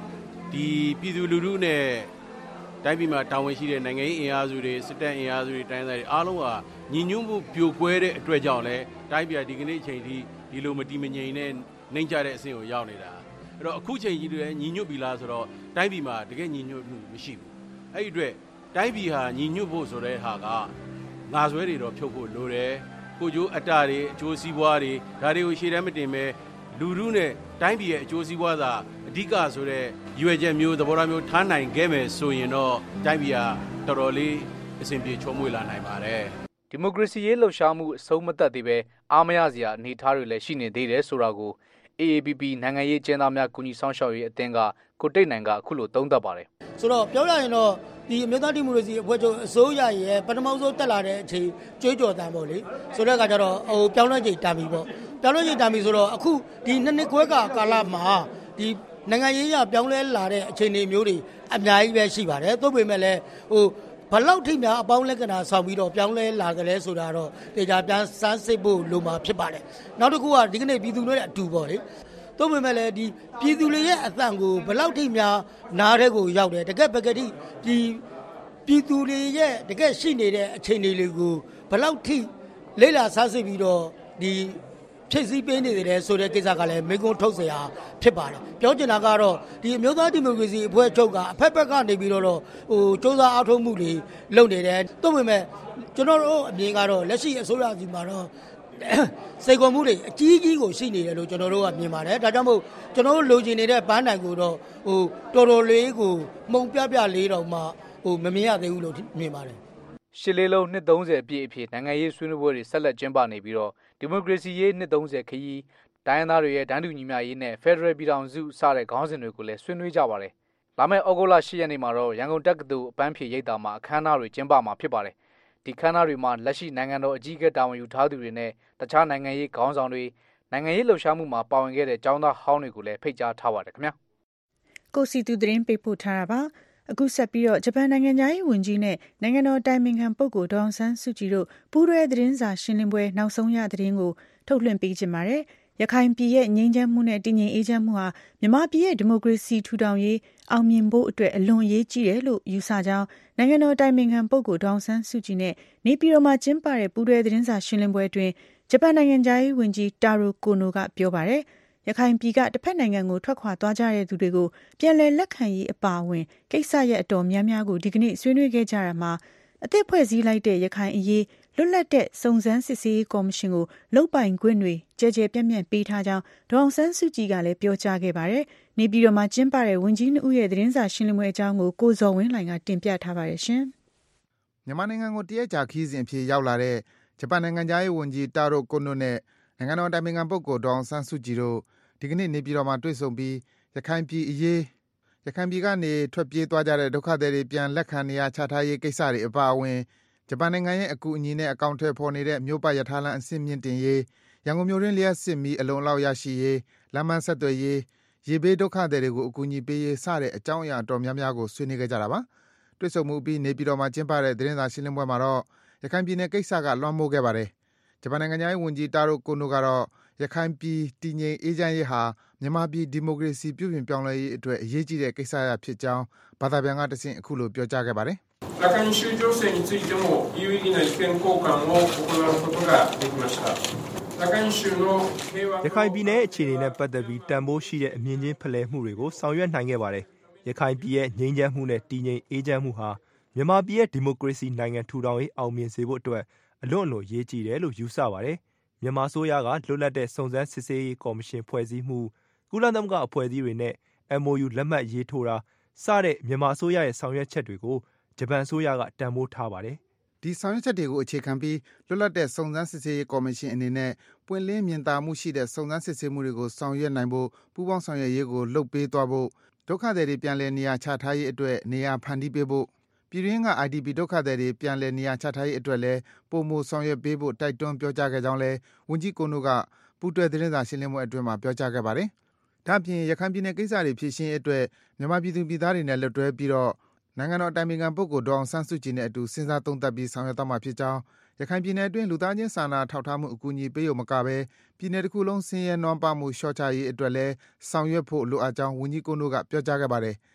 [SPEAKER 8] ဒီပြည်သူလူထုနဲ့တိုင်းပြည်မှာတာဝန်ရှိတဲ့နိုင်ငံရေးအင်အားစုတွေစစ်တပ်အင်အားစုတွေတိုင်းသားတွေအားလုံးဟာညီညွတ်မှုပြိုကွဲတဲ့အတွက်ကြောင့်လဲတိုင်းပြည်ဒီကနေ့အချိန်ထိဒီလိုမတည်မငြိမ်နဲ့နှိမ့်ချတဲ့အဆင့်ကိုရောက်နေတာအဲ့တော့အခုချိန်ကြီးတွေညီညွတ်ပြီလားဆိုတော့တိုင်းပြည်မှာတကယ်ညီညွတ်မှုမရှိဘူးအဲ့ဒီအတွက်တိုင်းပြည်ဟာညီညွတ်ဖို့ဆိုတဲ့ဟာကငါဆွဲတွေတော့ဖြုတ်ဖို့လိုတယ်ကိုကျိုးအတ္တတွေအကျိုးစီးပွားတွေဒါတွေကိုရှေ့တန်းမတင်ပဲလူထုနဲ့တိုင်းပြည်ရဲ့အကျိုးစီးပွားသာအဓိကဆိုတဲ့ရွေချက်မျိုးသဘောထားမျိုးထားနိုင်ခဲ့မယ်ဆိုရင်တော့တိုင်းပြည်ကတော်တော်လေးအဆင်ပြေချုံးမွေလာနိုင်ပါတယ်
[SPEAKER 6] ဒီမိုကရေစီရေးလှုပ်ရှားမှုအဆုံးမသက်သေးပဲအားမရစရာအနေအထားတွေလည်းရှိနေသေးတယ်ဆိုတာကို A A P P နိုင်ငံရေးကျင်းသားများကူညီဆောင်ရှောက်ရေးအသင်းကကိုတိတ်နိုင်ကအခုလိုသုံးသပ်ပါတယ်
[SPEAKER 9] ဆိုတော့ပြောရရင်တော့ဒီအမျိုးသားဒီမိုကရေစီအဖွဲ့ချုပ်အစိုးရရဲ့ပထမဆုံးတက်လာတဲ့အချိန်ကြွေးကြော်တမ်းပေါ့လေဆိုတဲ့အခါကျတော့ဟိုပြောင်းလဲချိန်တာမီပေါ့ပြောင်းလဲချိန်တာမီဆိုတော့အခုဒီနှစ်နှစ်ခွဲကကာလမှာဒီနိုင်ငံရေးရပြောင်းလဲလာတဲ့အခြေအနေမျိုးတွေအများကြီးပဲရှိပါတယ်သို့ပေမဲ့လည်းဟိုဘလောက်ထိများအပေါင်းလက္ခဏာဆောင်ပြီးတော့ပြောင်းလဲလာကြလဲဆိုတာတော့တေချာပြန်စမ်းစစ်ဖို့လိုမှာဖြစ်ပါတယ်နောက်တစ်ခုကဒီကနေ့ပြည်သူတွေနဲ့အတူပေါ့လေသို့ပေမဲ့လည်းဒီပြည်သူတွေရဲ့အသံကိုဘလောက်ထိများနားတဲ့ကိုရောက်တယ်တကယ်ပကတိဒီပြည်သူတွေရဲ့တကယ်ရှိနေတဲ့အခြေအနေတွေကိုဘလောက်ထိလေးလာစားစစ်ပြီးတော့ဒီဖြည့်ဆည်းပေးနေတယ်ဆိုတဲ့ကိစ္စကလည်းမိကုံးထုတ်เสียဖြစ်ပါတယ်ပြောချင်တာကတော့ဒီအမျိုးသားဒီမိုကရေစီအဖွဲ့ချုပ်ကအဖက်ဖက်ကနေပြီးတော့ဟိုစ조사အားထုတ်မှုတွေလုပ်နေတယ်သို့ပေမဲ့ကျွန်တော်တို့အမြင်ကတော့လက်ရှိအစိုးရစီမှာတော့စိတ်ကောမှုတွေအကြီးကြီးကိုရှိနေတယ်လို့ကျွန်တော်တို့ကမြင်ပါတယ်ဒါကြောင့်မို့ကျွန်တော်တို့လိုချင်နေတဲ့ပန်းတိုင်ကိုတော့ဟိုတော်တော်လေးကိုမှုံပြပြလေးတော့မှဟိုမမြင်ရသေးဘူးလို့မြင်ပါတယ်
[SPEAKER 6] ရှစ်လေးလုံးနှစ်သုံးဆယ်ပြည့်အဖြစ်နိုင်ငံရေးဆွေးနွေးပွဲတွေဆက်လက်ကျင်းပနေပြီးတော့ဒီမိုကရေစီရေးနှစ်သုံးဆယ်ခရီးတိုင်းသားတွေရဲ့တန်းတူညီမျှရေးနဲ့ Federal ပြည်ထောင်စုစတဲ့ခေါင်းစဉ်တွေကိုလည်းဆွေးနွေးကြပါတယ်လာမယ့်ဩဂုတ်လ၈ရက်နေ့မှာတော့ရန်ကုန်တက္ကသိုလ်အပန်းဖြေရိပ်သာမှာအခမ်းအနားတွေကျင်းပမှာဖြစ်ပါတယ်ဒီခမ်းနားတွေမှာလက်ရှိနိုင်ငံတော်အကြီးအကဲတာဝန်ယူထားသူတွေနဲ့တခြားနိုင်ငံရေးခေါင်းဆောင်တွေနိုင်ငံရေးလှုပ်ရှားမှုမှာပါဝင်ခဲ့တဲ့ကျောင်းသားဟောင်းတွေကိုလည်းဖိတ်ကြားထားပါတယ်ခင်ဗျာ
[SPEAKER 2] ကိုစီတူသတင်းပေးပို့ထားတာပါအခုဆက်ပြီးတော့ဂျပန်နိုင်ငံသားရေးဝန်ကြီးနဲ့နိုင်ငံတော်တိုင်ပင်ခံပုဂ္ဂိုလ်ဒေါအောင်ဆန်းစုကြည်တို့ပူးတွဲသတင်းစာရှင်းလင်းပွဲနောက်ဆုံးရသတင်းကိုထုတ်လွှင့်ပေးကြပါတယ်ရခိုင်ပြည်ရဲ့ငြိမ်းချမ်းမှုနဲ့တည်ငြိမ်အေးချမ်းမှုဟာမြန်မာပြည်ရဲ့ဒီမိုကရေစီထူထောင်ရေးအောင်မြင်ဖို့အတွက်အလွန်အရေးကြီးတယ်လို့ယူဆကြောင်းနိုင်ငံတော်တိုင်ပင်ခံပုဂ္ဂိုလ်ဒေါအောင်ဆန်းစုကြည်နဲ့နေပြည်တော်မှာကျင်းပတဲ့ပူးတွဲသတင်းစာရှင်းလင်းပွဲအတွင်းဂျပန်နိုင်ငံသားရေးဝန်ကြီးတာရိုကိုနိုကပြောပါတယ်ရခိုင်ပြည်ကတစ်ဖက်နိုင်ငံကိုထွက်ခွာသွားကြတဲ့သူတွေကိုပြန်လည်လက်ခံရေးအပါအဝင်ကိစ္စရပ်အတော်များများကိုဒီကနေ့ဆွေးနွေးခဲ့ကြတာမှာအသစ်ဖွဲ့စည်းလိုက်တဲ့ရခိုင်အရေးလွတ်လပ်တဲ့စုံစမ်းစစ်ဆေးရေးကော်မရှင်ကိုလုတ်ပိုင်ခွင့်တွေကြဲကြဲပြန့်ပြန့်ပေးထားကြောင်းဒေါအောင်ဆန်းစုကြည်ကလည်းပြောကြားခဲ့ပါတယ်။နေပြည်တော်မှာကျင်းပတဲ့ဝန်ကြီးနှစ်ဦးရဲ့သတင်းစာရှင်းလင်းပွဲအကြောင်းကိုကိုဇော်ဝင်းလှိုင်ကတင်ပြထားပါတယ်ရှင်
[SPEAKER 10] ။မြန်မာနိုင်ငံကိုတရက်ကြာခီးစဉ်အဖြစ်ရောက်လာတဲ့ဂျပန်နိုင်ငံသားရေးဝန်ကြီးတာရိုကိုနိုနဲ့နိုင်ငံတော်တိုင်ပင်ခံပုဂ္ဂိုလ်ဒေါအောင်ဆန်းစုကြည်တို့ဒီကနေ့နေပြည်တော်မှာတွေ့ဆုံပြီးရခိုင်ပြည်အရေးရခိုင်ပြည်ကနေထွက်ပြေးသွားကြတဲ့ဒုက္ခသည်တွေပြန်လက်ခံနေရချထားရေးကိစ္စတွေအပါအဝင်ဂျပန်နိုင်ငံရဲ့အကူအညီနဲ့အကောင့်ထဲပေါ်နေတဲ့မြို့ပတ်ရထားလမ်းအဆင့်မြင့်တင်ရေးရန်ကုန်မြို့ရင်းလျှက်စစ်မီအလုံးလောက်ရရှိရေးလမ်းမဆက်သွယ်ရေးရေဘေးဒုက္ခသည်တွေကိုအကူအညီပေးရေးစတဲ့အကြောင်းအရာတော်များများကိုဆွေးနွေးခဲ့ကြတာပါတွေ့ဆုံမှုပြီးနေပြည်တော်မှာကျင်းပတဲ့သတင်းစာရှင်းလင်းပွဲမှာတော့ရခိုင်ပြည်နယ်ကိစ္စကလွှမ်းမိုးခဲ့ပါတယ်ဂျပန်နိုင်ငံသားရေးဝန်ကြီးတာရိုကိုနိုကတော့ရခိုင်ပြည်တည်ငြိမ်အေးချမ်းရေးဟာမြန်မာပြည်ဒီမိုကရေစီပြုပြင်ပြောင်းလဲရေးအတွက်အရေးကြီးတဲ့ကိစ္စရပ်ဖြစ်ကြောင်းဘာသာပြန်ကတဆင့်အခုလိုပြောကြားခဲ့ပါတယ်
[SPEAKER 11] ရခိုင်州情勢についても有意義な意見交換を行うことができましたရခိုင်州の
[SPEAKER 12] ရခိုင်ပြည်နယ်အခြေအနေနဲ့ပတ်သက်ပြီးတန်ဖိုးရှိတဲ့အမြင်ချင်းဖလှယ်မှုတွေကိုဆောင်ရွက်နိုင်ခဲ့ပါတယ်ရခိုင်ပြည်ရဲ့ငြိမ်းချမ်းမှုနဲ့တည်ငြိမ်အေးချမ်းမှုဟာမြန်မာပြည်ရဲ့ဒီမိုကရေစီနိုင်ငံထူထောင်ရေးအောင်မြင်စေဖို့အတွက်အလွန်အလွန်ရေးကြီးတယ်လို့ယူဆပါတယ်မြန်မာအစိုးရကလွတ်လပ်တဲ့စုံစမ်းစစ်ဆေးရေးကော်မရှင်ဖွဲ့စည်းမှုကုလသမဂ္ဂအဖွဲ့အစည်းတွေနဲ့ M O U လက်မှတ်ရေးထိုးတာစတဲ့မြန်မာအစိုးရရဲ့ဆောင်ရွက်ချက်တွေကိုဂျပန်အစိုးရကတန်ဖိုးထားပါတယ်
[SPEAKER 10] ။ဒီဆောင်ရွက်ချက်တွေကိုအခြေခံပြီးလွတ်လပ်တဲ့စုံစမ်းစစ်ဆေးရေးကော်မရှင်အနေနဲ့ပွင့်လင်းမြင်သာမှုရှိတဲ့စုံစမ်းစစ်ဆေးမှုတွေကိုဆောင်ရွက်နိုင်ဖို့ပူးပေါင်းဆောင်ရွက်ရေးကိုလုပ်ပေးသွားဖို့ဒုက္ခသည်တွေပြန်လည်နေရာချထားရေးအတွက်နေရာဖန်တီးပေးဖို့ပြည်တွင်းက I D P ဒုက္ခသည်တွေပြန်လည်နေရာချထားရေးအတွက်လည်းပုံမဆောင်ရွက်ပေးဖို့တိုက်တွန်းပြောကြားခဲ့ကြောင်းလည်းဝန်ကြီးကိုနိုကပူးတွဲသတင်းစာရှင်းလင်းပွဲအတွင်းမှာပြောကြားခဲ့ပါတယ်။ဒါ့အပြင်ရခိုင်ပြည်နယ်ကိစ္စတွေဖြေရှင်းအတွက်မြန်မာပြည်သူပြည်သားတွေနဲ့လက်တွဲပြီးတော့နိုင်ငံတော်တိုင်ပင်ခံပုဂ္ဂိုလ်ဒေါအောင်ဆန်းစုကြည်နဲ့အတူစဉ်းစားသုံးသပ်ပြီးဆောင်ရွက်သွားမှာဖြစ်ကြောင်းရခိုင်ပြည်နယ်အတွင်းလူသားချင်းစာနာထောက်ထားမှုအကူအညီပေးရုံမကဘဲပြည်နယ်တစ်ခုလုံးဆင်းရဲနွမ်းပါးမှုလျှော့ချရေးအတွက်လည်းဆောင်ရွက်ဖို့လိုအပ်ကြောင်းဝန်ကြီးကိုနိုကပြောကြားခဲ့ပါတယ်။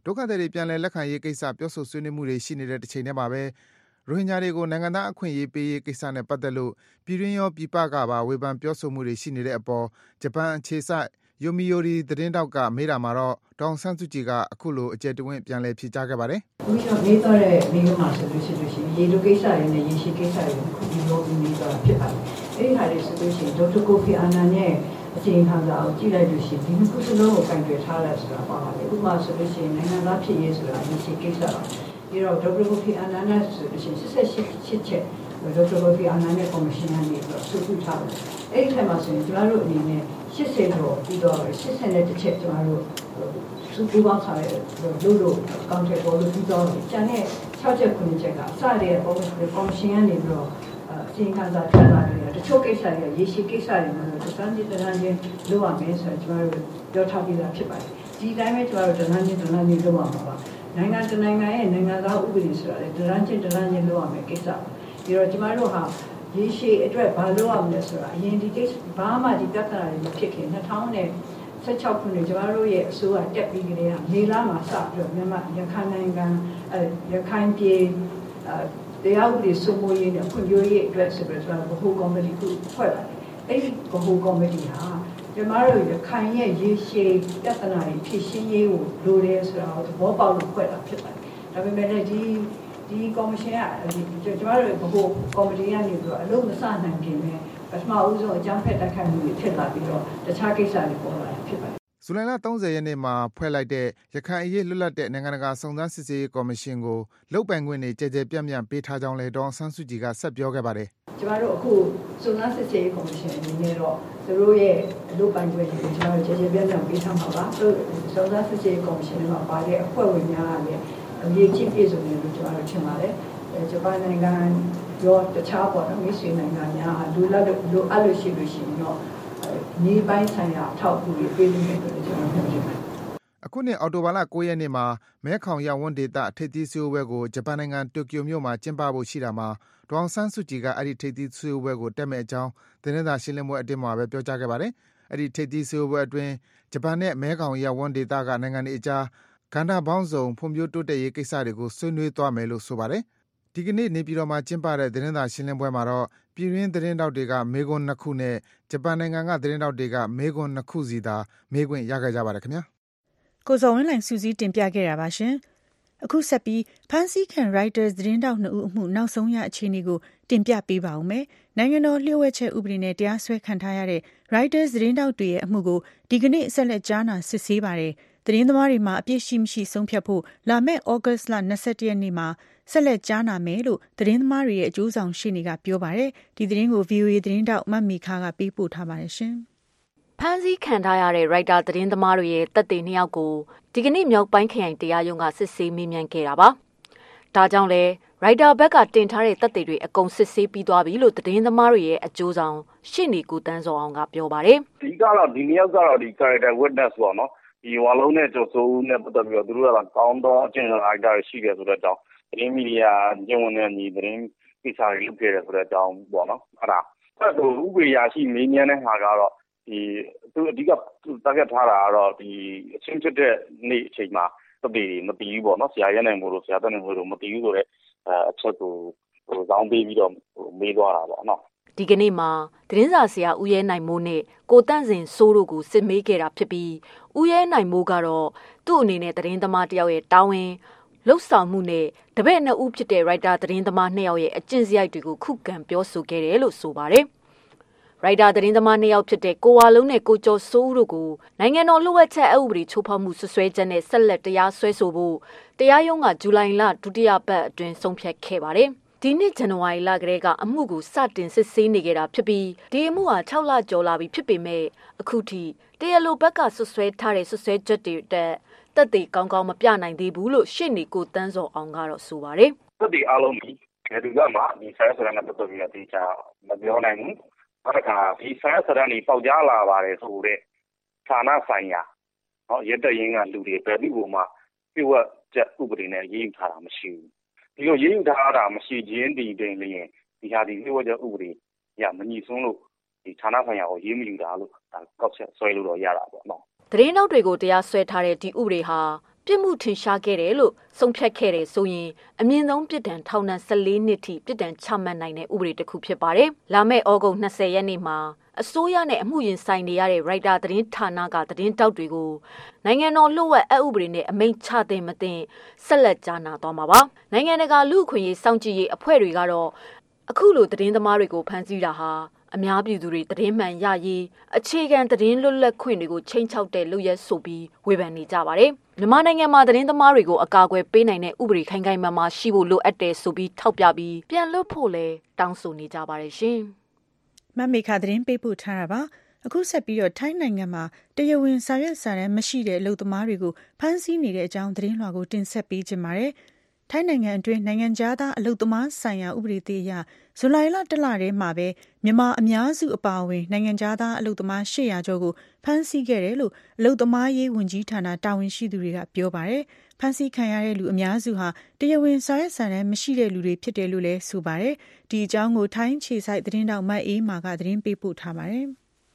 [SPEAKER 10] ဒုက္ခသည်တွေပြန်လည်လက်ခံရေးကိစ္စပြောဆိုဆွေးနွေးမှုတွေရှိနေတဲ့တစ်ချိန်တည်းမှာပဲရိုဟင်ဂျာတွေကိုနိုင်ငံသားအခွင့်အရေးပေးရေးကိစ္စနဲ့ပတ်သက်လို့ပြည်တွင်းရောပြည်ပကပါဝေဖန်ပြောဆိုမှုတွေရှိနေတဲ့အပေါ်ဂျပန်အခြေစိုက်ယိုမီယိုရီသတင်းတောက်ကမေးတာမှာတော့ဒေါန်ဆန်းစုကြည်ကအခုလိုအကျယ်တဝင့်ပြန်လည်ဖြေကြားခဲ့ပါတယ်
[SPEAKER 13] ။ဒီတော့မေးတော့တဲ့မိန်းမဆိုလို့ရှိလို့ရှိရင်ရေလိုကိစ္စတွေနဲ့ရေရှိကိစ္စတွေကိုခုဒီလိုပြီးမေးတော့ဖြစ်ပါတယ်။အဲဒီဟာတွေဆိုလို့ရှိရင်ဒေါက်တာကိုဖီအာနန်ရဲ့အချိန်ခံစာကိုကြည့်လိုက်လို့ရှိရင်ဒီနှစ်ခုစလုံးကိုကင်တွယ်ထားတယ်ဆိုတာပါပါတယ်။ဥပမာဆိုလို့ရှိရင်နိုင်ငံသားဖြစ်ရေးဆိုတာရေရှိကိစ္စပါ။ဒီတော့ဒေါက်တာကိုဖီအာနန်နဲ့ဆိုလို့ရှိရင်ဆက်ဆက်ရှစ်ချက်ဒေါက်တာကိုဖီအာနန်ရဲ့ကော်မရှင်ကနေပြီးတော့စုပြုထားတယ်။အဲဒီထက်မှာဆိုရင်ကျွန်တော်တို့အနေနဲ့ရှစ်ဆယ်တော့ပြီးတော့ရှစ်ဆယ်နဲ့တစ်ချက်ကျွန်တော်တို့စုပြုပေါင်းထားတဲ့လို့လို့ကောင်ထက်ပေါ်လို့ပြီးတော့ကျန်တဲ့၆ချက်ခုနှစ်ချက်ကစတဲ့ကော်မရှင်ကနေပြီးတော့အချိန်ခံစာထွက်လာတယ်တချို့ကိစ္စတွေရေရှည်ကိစ္စတွေမှာတော့တန်းကြီးတန်းကြီးလုပ်ရမယ်ဆိုတော့ကျွန်တော်တို့ပြောထားပြီးသားဖြစ်ပါတယ်ဒီတိုင်းပဲကျွန်တော်တို့တန်းကြီးတန်းကြီးလုပ်ရမှာပါနိုင်ငံတနိုင်ငံရဲ့နိုင်ငံသားဥပဒေဆိုတာလေတန်းကြီးတန်းကြီးလုပ်ရမယ်ကိစ္စဒီတော့ကျွန်တော်တို့ဟာရေရှည်အတွက်ဘာလုပ်ရမလဲဆိုတာအရင်ဒီကိစ္စဘာမှဒီပြဿနာတွေမဖြစ်ခင်၂၀၁၆ခုနှစ်ကျွန်တော်တို့ရဲ့အစိုးရတက်ပြီးကြတဲ့မေလမှာစပြီးတော့မြန်မာရခိုင်နိုင်ငံအဲရခိုင်ပြည်တရားဥပဒေစိုးမိုးရေးနဲ့ဖွံ့ဖြိုးရေးအတွက်ဆိုပြီးတော့ဗဟိုကော်မတီကိုဖွဲ့ပါတယ်။အဲဒီဗဟိုကော်မတီဟာကျွန်တော်တို့ရခိုင်ရဲ့ရေရှည်ပြဿနာတွေဖြေရှင်းရေးကိုလိုတယ်ဆိုတာကိုသဘောပေါက်လို့ဖွဲ့တာဖြစ်ပါတယ်။ဒါပေမဲ့လည်းဒီဒီကော်မရှင်ကကျွန်တော်တို့ဗဟိုကော်မတီကနေပြီးတော့အလုံးမစနိုင်ခင်ပဲပထမဦးဆုံးအကြမ်းဖက်တိုက်ခိုက်မှုတွေဖြစ်လာပြီးတော့တခြားကိစ္စတွေပေါ်လာတာဖြစ်ပါတယ်
[SPEAKER 10] ဇူလိုင်လ၃၀ရက်နေ့မှာဖွဲ့လိုက်တဲ့ရခိုင်အရေးလွတ်လပ်တဲ့နိုင်ငံတကာစုံစမ်းစစ်ဆေးရေးကော်မရှင်ကိုလုတ်ပိုင်ခွင့်တွေကြဲကြဲပြန့်ပြန့်ပေးထားကြောင်းလည်းဒေါန်ဆန်းစုကြည်ကဆက်ပြောခဲ့ပါတယ်
[SPEAKER 13] ။ကျွန်တော်တို့အခုစုံစမ်းစစ်ဆေးရေးကော်မရှင်အနေနဲ့တော့သူတို့ရဲ့လုတ်ပိုင်ခွင့်တွေကိုကျွန်တော်တို့ကြဲကြဲပြန့်ပြန့်ပေးထားမှာပါ။သူစုံစမ်းစစ်ဆေးရေးကော်မရှင်မှာပါတဲ့အဖွဲ့ဝင်များကလည်းအရေးကြီးပြည်စုံတယ်လို့ကျွန်တော်တို့ထင်ပါတယ်။ဂျပန်နိုင်ငံရောတခြားပေါ်တော့မိတ်ဆွေနိုင်ငံများလူလက်လူအလို့ရှိလို့ရှိရင်တော့နေပိုင်းဆိုင်ရာအထောက်အကူတွေပေးနေတယ်လို့ကျွန်တော်ပြောချင်ပါတယ်
[SPEAKER 10] ။အခုနှစ်အောက်တိုဘာလ၉ရက်နေ့မှာမဲခေါင်ရပ်ဝန်းဒေသထိပ်သီးစည်းဝေးပွဲကိုဂျပန်နိုင်ငံတိုကျိုမြို့မှာကျင်းပဖို့ရှိတာမှာဒေါန်ဆန်းစုကြည်ကအဲ့ဒီထိပ်သီးစည်းဝေးပွဲကိုတက်မဲ့အကြောင်းသတင်းစာရှင်းလင်းပွဲအတွင်းမှာပဲပြောကြားခဲ့ပါတယ်။အဲ့ဒီထိပ်သီးစည်းဝေးပွဲအတွင်းဂျပန်နဲ့မဲခေါင်ရပ်ဝန်းဒေသကနိုင်ငံတွေအကြားကဏ္ဍပေါင်းစုံဖွံ့ဖြိုးတိုးတက်ရေးကိစ္စတွေကိုဆွေးနွေးသွားမယ်လို့ဆိုပါတယ်။ဒီကနေ့နေပြည်တော်မှာကျင်းပတဲ့သတင်းစာရှင်းလင်းပွဲမှာတော့ပြည်တွင်းသတင်းတောက်တွေကမေးခွန်းနှစ်ခုနဲ့ဂျပန်နိုင်ငံကသတင်းတောက်တွေကမေးခွန်းနှစ်ခုစီသာမေးခွင့်ရခဲ့ကြပါတယ်ခင်ဗျာ
[SPEAKER 2] ကိုစောဝင်းလိုင်စူးစီးတင်ပြခဲ့တာပါရှင်အခုဆက်ပြီးဖန်စီခံ Reuters သတင်းတောက်နှစ်ဦးအမှုနောက်ဆုံးရအခြေအနေကိုတင်ပြပေးပါဦးမယ်နိုင်ငံတော်လျှို့ဝှက်ချက်ဥပဒေနဲ့တရားစွဲခံထားရတဲ့ Reuters သတင်းတောက်တွေရဲ့အမှုကိုဒီကနေ့ဆက်လက်ကြားနာစစ်ဆေးပါတယ်သတင်းသမားတွေမှာအပြစ်ရှိမရှိဆုံးဖြတ်ဖို့လာမယ့်ဩဂတ်စ်လ၂၁ရက်နေ့မှာဆက်လက်ကြားနာမယ်လို့သတင်းသမားတွေရဲ့အကျိုးဆောင်ရှေ့နေကပြောပါတယ်ဒီသတင်းကို ဗီအိုအေ သတင်းတောက်မတ်မီခါကပေးပို့ထားပါတယ်ရှင်
[SPEAKER 14] ဖမ်းဆီးခံထားရတဲ့ Reuters သတင်းသမားတွေရဲ့တပ်တွေနှစ်ယောက်ကိုဒီကနေ့မြောက်ပိုင်းခရိုင်တရားရုံးကစစ်ဆေးမေးမြန်းခဲ့တာပါဒါကြောင့်လဲ Reuters ဘက်ကတင်ထားတဲ့တပ်တွေအကုန်စစ်ဆေးပြီးသွားပြီလို့သတင်းသမားတွေရဲ့အကျိုးဆောင်ရှေ့နေကိုတန်းစောအောင်ကပြောပါတယ်
[SPEAKER 15] ဒီကတော့ဒီနှစ်ယောက်ကတော့ဒီ character witness ပေါ့နော်ဒီဝါလုံးနဲ့ကျော်စိုးဦးနဲ့ပတ်သက်ပြီးတော့သူတို့ကကောင်းသောအကျင့်စာရိုက်တာရှိတယ်ဆိုတဲ့အကြောင်းသတင်းမီဒီယာကျင့်ဝတ်နဲ့ညီသတင်းကိစ္စတွေလုပ်ခဲ့တယ်ဆိုတဲ့အကြောင်းပေါ့နော်အဲ့ဒါအဲ့တော့ဥပဒေရရှိမေးမြန်းတဲ့ဟာကတော့ဒီသူအဓိကတက်ထားတာကတော့ဒီအချင်းဖြစ်တဲ့နေ့အချိန်မှာတပည့်မတီးဘူးပေါ့နော်ဆရာရဲနိုင်မို့လို့ဆရာတက်နိုင်မို့လို့မတီးဘူးဆိုတော့အချက်ကိုဟိုဇောင်းပေးပြီးတော့မေးသွားတာပေါ့နော်
[SPEAKER 14] ဒီကနေ့မှာသတင်းစာဆရာဦးရဲနိုင်မိုးနဲ့ကိုတန့်စင်စိုးတို့ကိုစစ်မေးခဲ့တာဖြစ်ပြီးဦးရဲနိုင်မိုးကတော့သူ့အနေနဲ့သတင်းသမားတယောက်ရဲ့တာဝန်လှုပ်ဆောင်မှုနဲ့တပည့်နှစ်ဦးဖြစ်တဲ့ Reuters သတင်းသမားနှစ်ယောက်ရဲ့အကျင့်စရိုက်တွေကိုခုခံပြောဆိုခဲ့တယ်လို့ဆိုပါတယ်Reuters သတင်းသမားနှစ်ယောက်ဖြစ်တဲ့ကိုဝါလုံးနဲ့ကိုကျော်စိုးဦးတို့ကိုနိုင်ငံတော်လှုပ်ဝက်ချက်အဥပဒေချိုးဖောက်မှုဆွဆွဲချက်နဲ့ဆက်လက်တရားစွဲဆိုဖို့တရားရုံးကဇူလိုင်လဒုတိယပတ်အတွင်းဆုံးဖြတ်ခဲ့ပါတယ်ဒီနှစ်ဇန်နဝါရီလကတည်းကအမှုကိုစတင်စစ်ဆေးနေကြတာဖြစ်ပြီးဒီအမှုဟာ၆လကျော်လာပြီဖြစ်ပေမဲ့အခုထိတရားလိုဘက်ကဆွဆွဲထားတဲ့ဆွဆွဲချက်တွေတက်တက်တွေကောင်းကောင်းမပြနိုင်သေးဘူးလို့ရှေ့နေကိုတန်းစောအောင်ကတော့ဆိုပါတယ်
[SPEAKER 15] တက်တွေအားလုံးကြီးဘယ်သူကမှဒီဆရာဆရာနဲ့ပတ်သက်ပြီးတော့တေချာမပြောနိုင်ဘူးနောက်တစ်ခါဒီဆရာဆရာနေပေါက်ကြားလာပါတယ်ဆိုတဲ့ဌာနဆိုင်ရာเนาะရက်တရင်ကလူတွေဘယ်သူ့ကိုမှပြည့်ဝချက်ဥပဒေနဲ့ရေးယူထားတာမရှိဘူးဒီလိုရေးယူထားတာမရှိခြင်းဒီတင်လျင်ဒီဟာဒီပြည့်ဝချက်ဥပဒေရမညီစွန်းလို့ဒီဌာနဆိုင်ရာကိုရေးမယူတာလို့ဒါကောက်ချက်ဆွဲလို့တော့ရတာပေါ့နော်
[SPEAKER 14] သတင်းနောက်တွေကိုတရားစွဲထားတဲ့ဒီဥပဒေဟာပြစ်မှုထင်ရှားခဲ့တယ်လို့ဆုံးဖြတ်ခဲ့တယ်ဆိုရင်အမြင့်ဆုံးပြစ်ဒဏ်ထောင်ဒဏ်၁၄နှစ်ထိပြစ်ဒဏ်ချမှတ်နိုင်တဲ့ဥပဒေတစ်ခုဖြစ်ပါတယ်။လာမယ့်ဩဂုတ်၂၀ရက်နေ့မှာအစိုးရနဲ့အမှုရင်ဆိုင်နေရတဲ့ရိုက်တာသတင်းဌာနကသတင်းတောက်တွေကိုနိုင်ငံတော်လှုပ်ဝက်အဥပဒေနဲ့အမိန့်ချတဲ့မတင်ဆက်လက်ကြားနာသွားမှာပါ။နိုင်ငံတကာလူ့အခွင့်အရေးစောင့်ကြည့်ရေးအဖွဲ့တွေကတော့အခုလိုသတင်းသမားတွေကိုဖမ်းဆီးတာဟာအများပြည်သူတွေသတင်းမှန်ရရေးအခြေခံသတင်းလွတ်လပ်ခွင့်တွေကိုချိန်ချောက်တဲ့လုပ်ရက်ဆိုပြီးဝေဖန်နေကြပါတယ်။မြန်မာနိုင်ငံမှာသတင်းသမားတွေကိုအကာအကွယ်ပေးနိုင်တဲ့ဥပဒေခိုင်ခိုင်မာမာရှိဖို့လိုအပ်တယ်ဆိုပြီးထောက်ပြပြီးပြန်လွတ်ဖို့လဲတောင်းဆိုနေကြပါတယ်ရှင်
[SPEAKER 2] ။မမေခသတင်းပေးပို့ထားတာပါ။အခုဆက်ပြီးတော့ထိုင်းနိုင်ငံမှာတရားဝင်စာရွက်စာတမ်းမရှိတဲ့အလုပ်သမားတွေကိုဖမ်းဆီးနေတဲ့အကြောင်းသတင်းလွှာကိုတင်ဆက်ပေးကြပါမယ်။ထိုင်းနိုင်ငံအတွင်းနိုင်ငံသားအလုပ်သမားဆိုင်ရာဥပဒေသစ်အရဇူလိုင်လတလထဲမှာပဲမြန်မာအများစုအပါအဝင်နိုင်ငံသားအလုပ်သမား၈၀၀ကျော်ကိုဖမ်းဆီးခဲ့တယ်လို့အလုပ်သမားရေးဝန်ကြီးဌာနတာဝန်ရှိသူတွေကပြောပါတယ်။ဖမ်းဆီးခံရတဲ့လူအများစုဟာတရားဝင်စာရွက်စာတမ်းမရှိတဲ့လူတွေဖြစ်တယ်လို့လည်းဆိုပါတယ်။ဒီအကြောင်းကိုထိုင်းခြေစိုက်သတင်းတောက်မတ်အေးမာကသတင်းပေးပို့ထားပါတယ်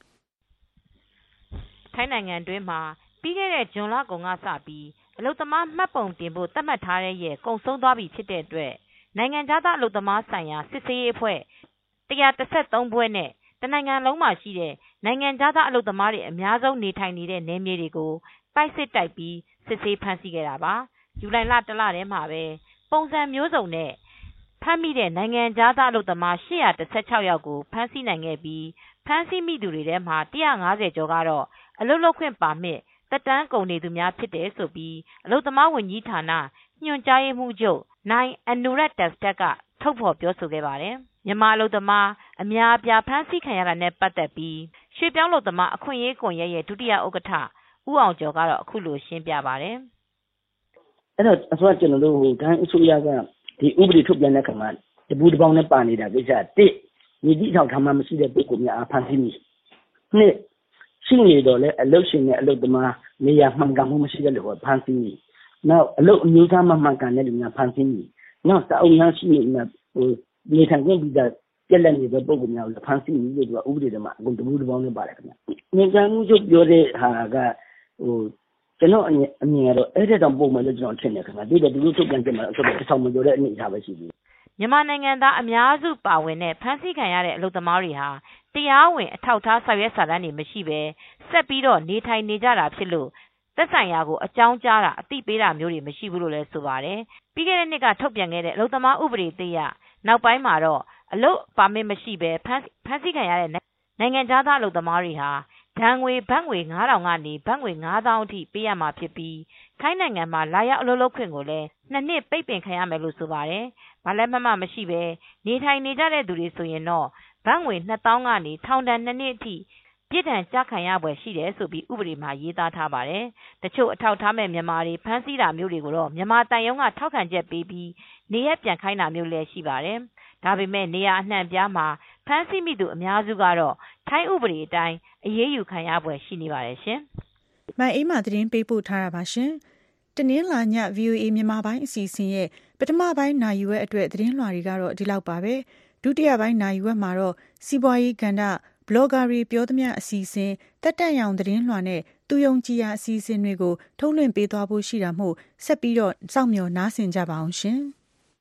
[SPEAKER 16] ။ထိုင်းနိုင်ငံတွင်းမှာပြီးခဲ့တဲ့ဇွန်လကုန်ကစပြီးအလုပ်သမားမှတ်ပုံတင်ဖို့သတ်မှတ်ထားတဲ့ရက်ကုန်ဆုံးသွားပြီဖြစ်တဲ့အတွက်နိုင်ငံခြားသားအလုပ်သမားဆိုင်ရာစစ်ဆေးရေးအဖွဲ့၁၁၃ဖွဲ့နဲ့တနိုင်ငံလုံးမှာရှိတဲ့နိုင်ငံခြားသားအလုပ်သမားတွေအများဆုံးနေထိုင်နေတဲ့နယ်မြေတွေကိုပိုက်စစ်တိုက်ပြီးစစ်ဆေးဖမ်းဆီးခဲ့တာပါ။ဇူလိုင်လတလထဲမှာပဲပုံစံမျိုးစုံနဲ့ဖမ်းမိတဲ့နိုင်ငံခြားသားအလုပ်သမား၈၁၆ယောက်ကိုဖမ်းဆီးနိုင်ခဲ့ပြီးဖမ်းဆီးမိသူတွေထဲမှာ၁၅၀ကျော်ကတော့အလုပ်လုပ်ခွင့်ပါမစ်သက်တမ်းကုန်နေသူများဖြစ်တယ်ဆိုပြီးအလုပ်သမားဝန်ကြီးဌာနညွှန်ကြားရေးမှူးချုပ်နိုင်အနုရတ်တက်စတက်ကထုတ်ဖော်ပြောဆိုခဲ့ပါတယ်။မြန်မာအလုပ်သမားအများအပြားဖမ်းဆီးခံရတာနဲ့ပတ်သက်ပြီးရွှေပြောင်းအလုပ်သမားအခွင့်အရေးကွန်ရက်ရဲ့ဒုတိယဥက္ကဋ္ဌဦးအောင်ကျော်ကတော့အခုလိုရှင်းပြပါတယ်
[SPEAKER 17] ။အဲ့တော့အစိုးရကျွန်တော်တို့ဟိုဒန်းအစိုးရကဒီဥပဒေထုတ်ပြန်တဲ့ခါမှာတပူတပေါင်းနဲ့ပါနေတာကိစ္စတစ်ညီတိထောက်ထားမှမရှိတဲ့ပုဂ္ဂိုလ်များအားဖမ်းဆီးမိနှစ်ရှိနေတော့လေအလုပ်ရှင်နဲ့အလုပ်သမားနေရာမှန်ကန်မှုမရှိတဲ့လူကိုဖမ်းဆီးမိနောက်အလုပ်အမျိုးသားမှမှန်ကန်တဲ့လူများဖမ်းဆီးမိနောက်စာအုပ်များရှိနေဟိုနေထိုင်ခွင့်ပြီးတော့ပြက်လက်နေတဲ့ပုဂ္ဂိုလ်များကိုဖမ်းဆီးမိလို့သူကဥပဒေထဲမှာအကုန်တပူတပေါင်းနဲ့ပါတယ်ခင်ဗျ။နေကံမှုချုပ်ပြောတဲ့ဟာကဟိုကျွန်တော်အမြင်အမြင်ကတော့အဲ့ဒါတော့ပုံမှန်လို့ကျွန်တော်ထင်တယ်ခင်ဗျ။ဒီတော့ဒီလိုထုတ်ပြန်ကြမှာဆိုတော့တစ်ဆောင်မကျော်တဲ့အနေအထားပဲရှိသေးတယ်
[SPEAKER 16] ။မြန်မာနိုင်ငံသားအများစုပါဝင်တဲ့ဖမ်းဆီးခံရတဲ့အလုပ်သမားတွေဟာတရားဝင်အထောက်အထားစာရွက်စာတမ်းတွေမရှိဘဲဆက်ပြီးတော့နေထိုင်နေကြတာဖြစ်လို့သက်ဆိုင်ရာကိုအကြောင်းကြားတာအသိပေးတာမျိုးတွေမရှိဘူးလို့လည်းဆိုပါတယ်။ပြီးခဲ့တဲ့နှစ်ကထုတ်ပြန်ခဲ့တဲ့အလုပ်သမားဥပဒေသစ်ရနောက်ပိုင်းမှာတော့အလုပ်ပါမစ်မရှိဘဲဖမ်းဖမ်းဆီးခံရတဲ့နိုင်ငံခြားသားအလုပ်သမားတွေဟာဒဏ်ငွေဘတ်ငွေငါးထောင်ကနေဘတ်ငွေငါးသောင်းအထိပေးရမှာဖြစ်ပြီးထိုင်းနိုင်ငံမှာလာရောက်အလုပ်လုပ်ခွင့်ကိုလည်းနှစ်နှစ်ပိတ်ပင်ခံရမယ်လို့ဆိုပါတယ်။ဘာလဲမှမမရှိဘဲနေထိုင်နေကြတဲ့သူတွေဆိုရင်တော့ဘတ်ငွေနှစ်သောင်းကနေထောင်ဒဏ်နှစ်နှစ်အထိပြစ်ဒဏ်ကြခံရပွဲရှိတယ်ဆိုပြီးဥပဒေမှာရေးသားထားပါတယ်။တချို့အထောက်ထားမဲ့မြန်မာတွေဖမ်းဆီးတာမျိုးတွေကိုတော့မြန်မာတန်ယုံကထောက်ခံချက်ပေးပြီးနေရပြန်ခိုင်းတာမျိုးလည်းရှိပါတယ်။ဒါပေမဲ့နေရအနှံ့ပြားမှာဖမ်းဆီးမိသူအများစုကတော့ထိုင်းဥပဒေအတိုင်းအရေးယူခံရပွဲရှိနေပါတယ်ရှင်
[SPEAKER 2] ။မအေးမာသတင်းပေးပို့ထားတာပါရှင်။တနင်္လာည ဗီအိုအေ မြန်မာပိုင်းအစီအစဉ်ရဲ့ပထမပိုင်းနာရီဝက်အတွက်သတင်းလွှာတွေကတော့ဒီလောက်ပါပဲ။ဒုတိယပိုင်းနာရီဝက်မှာတော့စီးပွားရေးကဏ္ဍဘလော့ဂါတွေပြောသမျှအစီအစဉ်တက်တက်ရောင်သတင်းလွှာနဲ့သူယုံကြည်ရာအစီအစဉ်တွေကိုထုတ်လွှင့်ပေးသွားဖို့ရှိတာမို့ဆက်ပြီးတော့စောင့်မျှော်နားဆင်ကြပါအောင်ရှင်။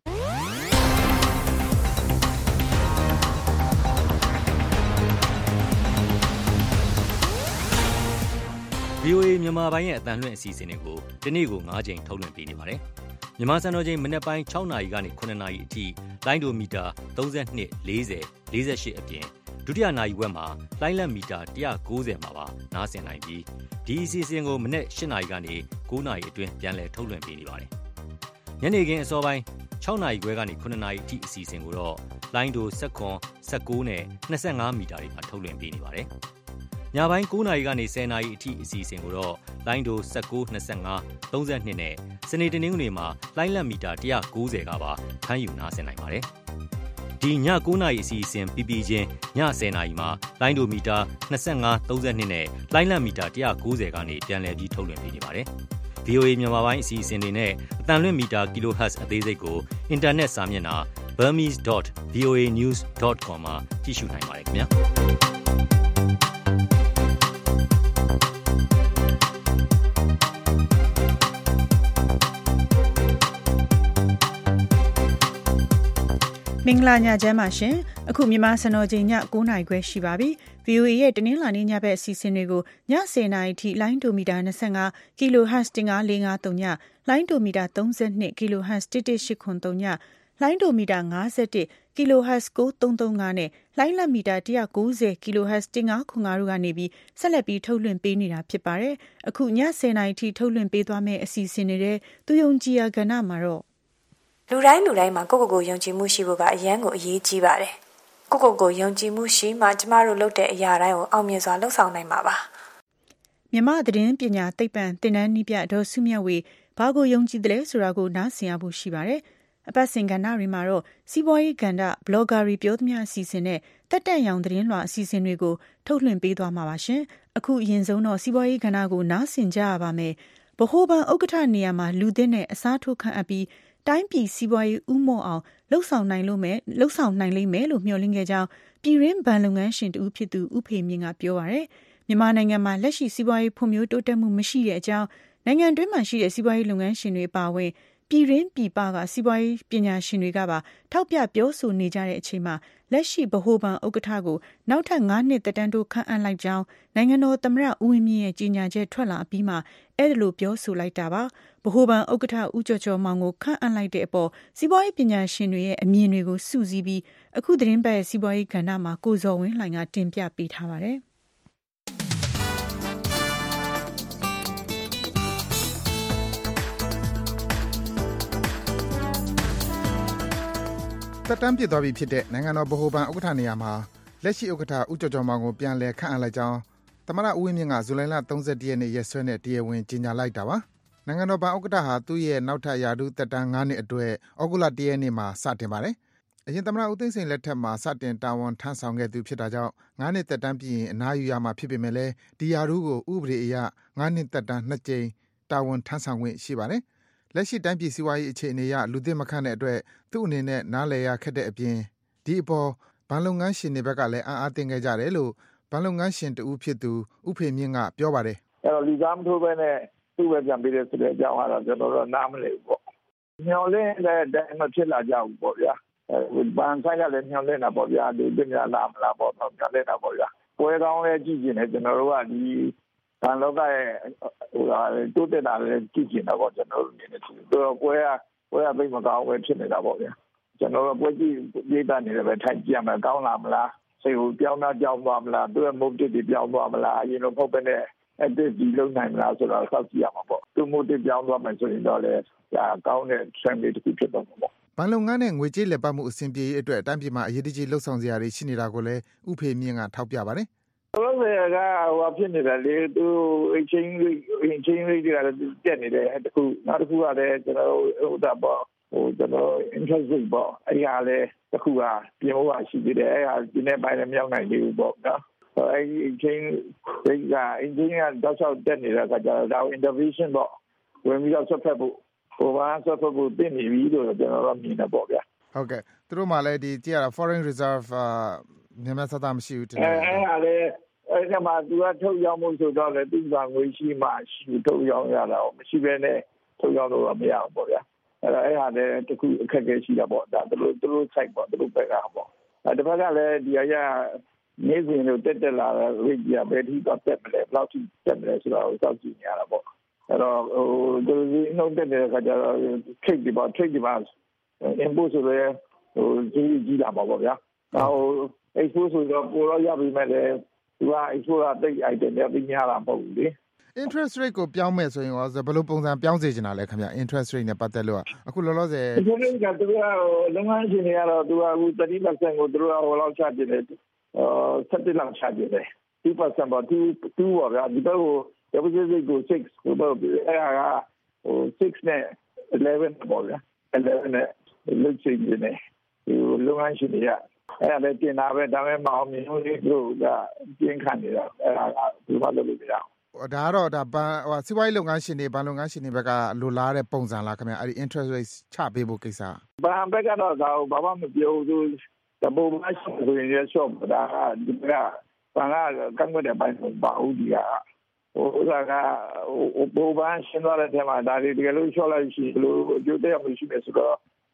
[SPEAKER 18] ဗီအိုအေ မြန်မာပိုင်းရဲ့အသံလွှင့်အစီအစဉ်တွေကိုဒီနေ့ကို၅ကြိမ်ထုတ်လွှင့်ပေးနေပါတယ်။မြန်မာစံတော်ချိန်မနက်ပိုင်း၆နာရီကနေ၇နာရီအထိလိုင်းဒိုမီတာ၃၂ ၄၀ ၄၈အပြင်ဒုတိယနာရီဝက်မှာလိုင်းလက်မီတာ၁၉၀မှာပါနားဆင်နိုင်ပြီးဒီအစီအစဉ်ကိုမနက်၈နာရီကနေ၉နာရီအတွင်းပြန်လည်ထုတ်လွှင့်ပေးနေပါတယ်။ညနေခင်းအစောပိုင်း၆နာရီခွဲကနေ၇နာရီအထိအစီအစဉ်ကိုတော့လိုင်းဒို၁၇ ၁၉နဲ့၂၅မီတာတွေမှာထုတ်လွှင့်ပေးနေပါတယ်။ညပိုင်း၉နာရီကနေ၁၀နာရီအထိအစီအစဉ်ကိုတော့လိုင်းဒို၁၉ ၂၅ ၃၂နဲ့စနေတနင်္ဂနွေမှာလိုင်းလက်မီတာ၁၉၀ကပါဖမ်းယူနားဆင်နိုင်ပါတယ်။ဒီည၉နာရီအစီအစဉ်ပြီးပြီးချင်းည၁၀နာရီမှာလိုင်းဒိုမီတာ၂၅ ၃၂နဲ့လိုင်းလက်မီတာ၁၉၀ကနေပြန်လည်ပြီးထုတ်လွှင့်ပေးနေပါတယ်။ ဗီအိုအေ မြန်မာပိုင်းအစီအစဉ်တွေနဲ့အသံလွှင့်မီတာ kilohertz အသေးစိတ်ကိုအင်တာနက်စာမျက်နှာ burmese dot v o a news dot com မှာကြည့်ရှုနိုင်ပါတယ်ခင်ဗျာ။
[SPEAKER 2] မင်္ဂလာညချမ်းပါရှင်အခုမြန်မာစံတော်ချိန်ည၉နာရီခွဲရှိပါပြီ ဗီအိုအေ ရဲ့တနင်္လာနေ့ညဘက်အစီအစဉ်တွေကိုည၁၀နာရီထိလိုင်းဒိုမီတာ၂၅ kHz တစ်ငါးလေးငါးသုံးညလိုင်းဒိုမီတာ၃၂ kHz တစ်တစ်ရှစ်ခွန်သုံးညလိုင်းဒိုမီတာ၅၁ kHz ၉သုံးသုံးငါးနဲ့လိုင်းလက်မီတာ၁၉၀ kHz တစ်ငါးခွန်ငါးတို့ကနေပြီးဆက်လက်ပြီးထုတ်လွှင့်ပေးနေတာဖြစ်ပါတယ်အခုည၁၀နာရီထိထုတ်လွှင့်ပေးသွားမယ့်အစီအစဉ်တွေသူယုံကြည်ရာကဏ္ဍမှာတော့
[SPEAKER 19] လူတိုင်းလူတိုင်းမှာကိုယ့်ကိုယ်ကိုယုံကြည်မှုရှိဖို့ကအရန်ကိုအရေးကြီးပါတယ်ကိုယ့်ကိုယ်ကိုယုံကြည်မှုရှိမှကျမတို့လုပ်တဲ့အရာတိုင်းကိုအောင်မြင်စွာလုပ်ဆောင်နိုင်မှာပါ
[SPEAKER 2] မြန်မာသတင်းပညာသိပ္ပံသင်တန်းနည်းပြဒေါ်စုမြတ်ဝေဘာကိုယုံကြည်တယ်ဆိုတာကိုနားဆင်ရဖို့ရှိပါတယ်အပတ်စဉ်ကဏ္ဍတွေမှာတော့စီးပွားရေးကဏ္ဍဘလော့ဂါတွေပြောသမျှအစီအစဉ်နဲ့တက်တက်ရောင်သတင်းလွှာအစီအစဉ်တွေကိုထုတ်လွှင့်ပေးသွားမှာပါရှင်အခုအရင်ဆုံးတော့စီးပွားရေးကဏ္ဍကိုနားဆင်ကြရပါမယ်ဗဟိုဘဏ်ဥက္ကဋ္ဌနေရာမှာလူသစ်နဲ့အစားထိုးခန့်အပ်ပြီးတိုင်းပြည်စီးပွားရေးဥမော့အောင်လှုပ်ဆောင်နိုင်လို့မယ်လှုပ်ဆောင်နိုင်လိမ့်မယ်လို့မျှော်လင့်ခဲ့ကြောင်းပြည်ရင်းဘဏ်လုပ်ငန်းရှင်တူဖြစ်သူဦးဖေမြင့်ကပြောပါရယ်မြန်မာနိုင်ငံမှာလက်ရှိစီးပွားရေးဖွံ့ဖြိုးတိုးတက်မှုမရှိတဲ့အကြောင်းနိုင်ငံတွင်းမှာရှိတဲ့စီးပွားရေးလုပ်ငန်းရှင်တွေပါဝင်ပြည်ရင်းပြည်ပကစီးပွားရေးပညာရှင်တွေကပါထောက်ပြပြောဆိုနေကြတဲ့အချိန်မှာလက်ရှိဗဟိုဘဏ်ဥက္ကဋ္ဌကိုနောက်ထပ်၅နှစ်သက်တမ်းတိုးခန့်အပ်လိုက်ကြောင်းနိုင်ငံတော်သမ္မတဦးဝင်းမြင့်ရဲ့ကြေညာချက်ထွက်လာပြီးမှအဲ့ဒါလိုပြောဆိုလိုက်တာပါဗဟိုဘဏ်ဥက္ကဋ္ဌဦးကျော်ကျော်မောင်ကိုခန့်အပ်လိုက်တဲ့အပေါ်စီးပွားရေးပညာရှင်တွေရဲ့အမြင်တွေကိုစုစည်းပြီးအခုသတင်းပတ်ရဲ့စီးပွားရေးကဏ္ဍမှာကိုဇော်ဝင်းလှိုင်ကတင်ပြပေးထားပါတယ်
[SPEAKER 10] တက်တမ်းပြည့်သွားပြီဖြစ်တဲ့နိုင်ငံတော်ဗဟိုဘဏ်ဥက္ကဋ္ဌနေရာမှာလက်ရှိဥက္ကဋ္ဌဦးကျော်ကျော်မောင်ကိုပြန်လည်ခန့်အပ်လိုက်ကြောင်းသမ္မတဦးဝင်းမြင့်ကဇူလိုင်လ၃၁ရက်နေ့ရက်စွဲနဲ့တရားဝင်ကြေညာလိုက်တာပါနိုင်ငံတော်ဘဏ်ဥက္ကဋ္ဌဟာသူ့ရဲ့နောက်ထပ်ရာထူးသက်တမ်း၅နှစ်အတွက်ဩဂုတ်လ၁ရက်နေ့မှာစတင်ပါတယ်အရင်သမ္မတဦးသိန်းစိန်လက်ထက်မှာစတင်တာဝန်ထမ်းဆောင်ခဲ့သူဖြစ်တာကြောင့်၅နှစ်သက်တမ်းပြည့်ရင်အနားယူရမှာဖြစ်ပေမဲ့လည်းဒီရာထူးကိုဥပဒေအရ၅နှစ်သက်တမ်း၂ကြိမ်တာဝန်ထမ်းဆောင်ခွင့်ရှိပါတယ်လက်ရှိတိုင်းပြည်စီးပွားရေးအခြေအနေအရလူသစ်မခန့်တဲ့အတွက်သူ့အနေနဲ့နားလည်ရခက်တဲ့အပြင်ဒီအပေါ်ဘဏ်လုပ်ငန်းရှင်တွေဘက်ကလည်းအံ့အားသင့်ခဲ့ကြတယ်လို့ဘဏ်လုပ်ငန်းရှင်တူဖြစ်သူဦးဖေမြင့်ကပြောပါတယ်
[SPEAKER 20] အဲ့တော့လူသားမထိုးပဲနဲ့သူ့ပဲပြန်ပေးတယ်ဆိုတဲ့အကြောင်းကတော့ကျွန်တော်တို့နားမလည်ဘူးပေါ့ညှော်လင့်တဲ့တိုင်းမဖြစ်လာကြဘူးပေါ့ဗျာဘဏ်ဆိုင်ကလည်းညှော်လင့်တာပေါ့ဗျာဒီပညာလာမလားပေါ့ညှော်လင့်တာပေါ့ဗျာပွဲကောင်းလည်းကြည့်ကျင်တယ်ကျွန်တော်တို့ကဒီဘဏ်လောကရဲ့ဟိုဟာတိုးတက်တာလည်းကြည့်ကျင်တာပေါ့ကျွန်တော်တို့အနေနဲ့သူတော့ပွဲကပွဲကသိမကောင်းပဲဖြစ်နေတာပေါ့ဗျာကျွန်တော်တို့ပွဲကြည့်ရေးတာနေတယ်ပဲထိုင်ကြည့်ရမယ်ကောင်းလာမလားစိတ်ကိုပြောင်းတာကြောင်းသွားမလားသူ့ရဲ့မုတ်တစ်တွေပြောင်းသွားမလားအရင်လိုဖုတ်ပဲနဲ့အဲ့ဒီဒီလုံးနိုင်မလားဆိုတော့စောင့်ကြည့်ရမှာပေါ့သူ့မုတ်တစ်ပြောင်းသွားမယ်ဆိုရင်တော့လေဒါကောင်းတဲ့ trend တွေတစ်ခုဖြစ်တော့မှာပေါ့
[SPEAKER 10] ဘဏ်လုပ်ငန်းနဲ့ငွေကြေးလက်ပတ်မှုအဆင်ပြေရေးအတွက်အတိုင်းပြည်မှာအရေးတကြီးလှုပ်ဆောင်စရာတွေရှိနေတာကိုလည်းဥဖေမြင့်ကထောက်ပြပါတယ်
[SPEAKER 20] ဟုတ်ကဲ့ကဟိုဖြစ်နေတယ်လေသူ exchange rate exchange rate တွေကလည်းတက်နေတယ်တခုနောက်တစ်ခုကလည်းကျွန်တော်ဟိုဒါပေါ့ဟိုကျွန်တော် interest rate ပေါ့အဲ့ဒါလည်းတခုကပြင်ဖို့ရှိသေးတယ်အဲ့ဒါဒီနေ့ပိုင်းလည်းမရောက်နိုင်သေးဘူးပေါ့နော်အဲ့ဒီ exchange rate က exchange ကတော့ဆောက်တက်နေတဲ့အခါကျတော့ဒါ intervention ပေါ့ဝင်ပြီးတော့ဆက်ဖက်ဖို့ဟိုဘာဆက်ဖက်ဖို့ပြင်နေပြီလို့ကျွန်တော်တို့မြင်နေပေါ့ဗျာ
[SPEAKER 10] ဟုတ်ကဲ့သူတို့မှလည်းဒီကြည့်ရတာ foreign reserve မြန်မာစသားမရှိဘူးတင်
[SPEAKER 20] တယ်အဲ့ဒါလည်းအဲ့ဒီမှာသူကထုတ်ရောင်းမှုဆိုတော့လေသူကငွေရှိမှရှိထုတ်ရောင်းရတာမရှိဘဲနဲ့ထုတ်ရောင်းလို့မရဘူးပေါ့ဗျာအဲ့ဒါအဲ့ဟာလည်းတခုအခက်အခဲရှိတာပေါ့ဒါသူတို့သူတို့ site ပေါ့သူတို့ဘက်ကပေါ့အဲ့ဒီဘက်ကလည်းဒီအရာနေစဉ်လို့တက်တက်လာတဲ့ rate ကြီးပဲဒီတော့တက်မလဲဘယ်လောက်ထိတက်မလဲဆိုတော့စောင့်ကြည့်နေရတာပေါ့အဲ့တော့ဟိုသူတို့နှုတ်တက်တဲ့အခါကျတော့ trade ဒီပေါ့ trade ဒီမှာ import ဆိုရဲဟိုကြီးကြီးလာပါပေါ့ဗျာဟို export ဆိုတော့ပေါ်တော့ရပြီမဲ့လေသူက export ကတိတ် item တွေပြညားတာမဟုတ်ဘူးလေ
[SPEAKER 10] interest rate ကိုပြောင်းမယ်ဆိုရင်ရောဘယ်လိုပုံစံပြောင်းစေချင်တာလဲခင်ဗျ interest rate နဲ့ပတ်သက်လို့အခုလောလောဆယ်
[SPEAKER 20] ဒီနေ့ကသူကလုပ်ငန်းရှင်တွေကတော့သူကအခုသတိပတ်စံကိုသူတို့ကဟိုလောက်ချပြတယ်အာsevenလောက်ချပြတယ်two percent ပေါ့two twoပေါ့ဗျာဒီတော့ deposit rate ကိုsixဟိုတော့အဲ့ဒါကဟိုsixနဲ့ elevenပေါ့ဗျာelevenနဲ့လုပ်ချင်နေတယ်ဒီလုပ်ငန်းရှင်တွေကအဲ့ဒါလည်းတင်တာပဲဒါပေမဲ့မအောင်မြင်လို့သူတို့ကပြင်းခံနေတာအဲ့ဒါကဒီမှာလုပ်လို့မရဘူး
[SPEAKER 10] ဒါကတော့ဒါဘဏ်ဟိုစီးပွားရေးလုပ်ငန်းရှင်တွေဘဏ်လုပ်ငန်းရှင်တွေဘက်ကလိုလားတဲ့ပုံစံလားခင်ဗျအဲ့ဒီ interest rate ချပေးဖို့ကိစ္စ
[SPEAKER 20] ဘဏ်ဘက်ကတော့ဒါဘာမှမပြောဘူးတပုံမရှိဆိုရင်ရရှော့ဒါကဒီကဘဏ်ကကန့်ကွက်တဲ့ဘက်ပါဦးဒီကဟိုဥစားကဟိုဘဏ်ရှင်းသွားတဲ့ထဲမှာဒါတွေတကယ်လို့ရှော့လိုက်ရှိလို့အကျိုးသက်ရောက်မှုရှိနေဆိုတော့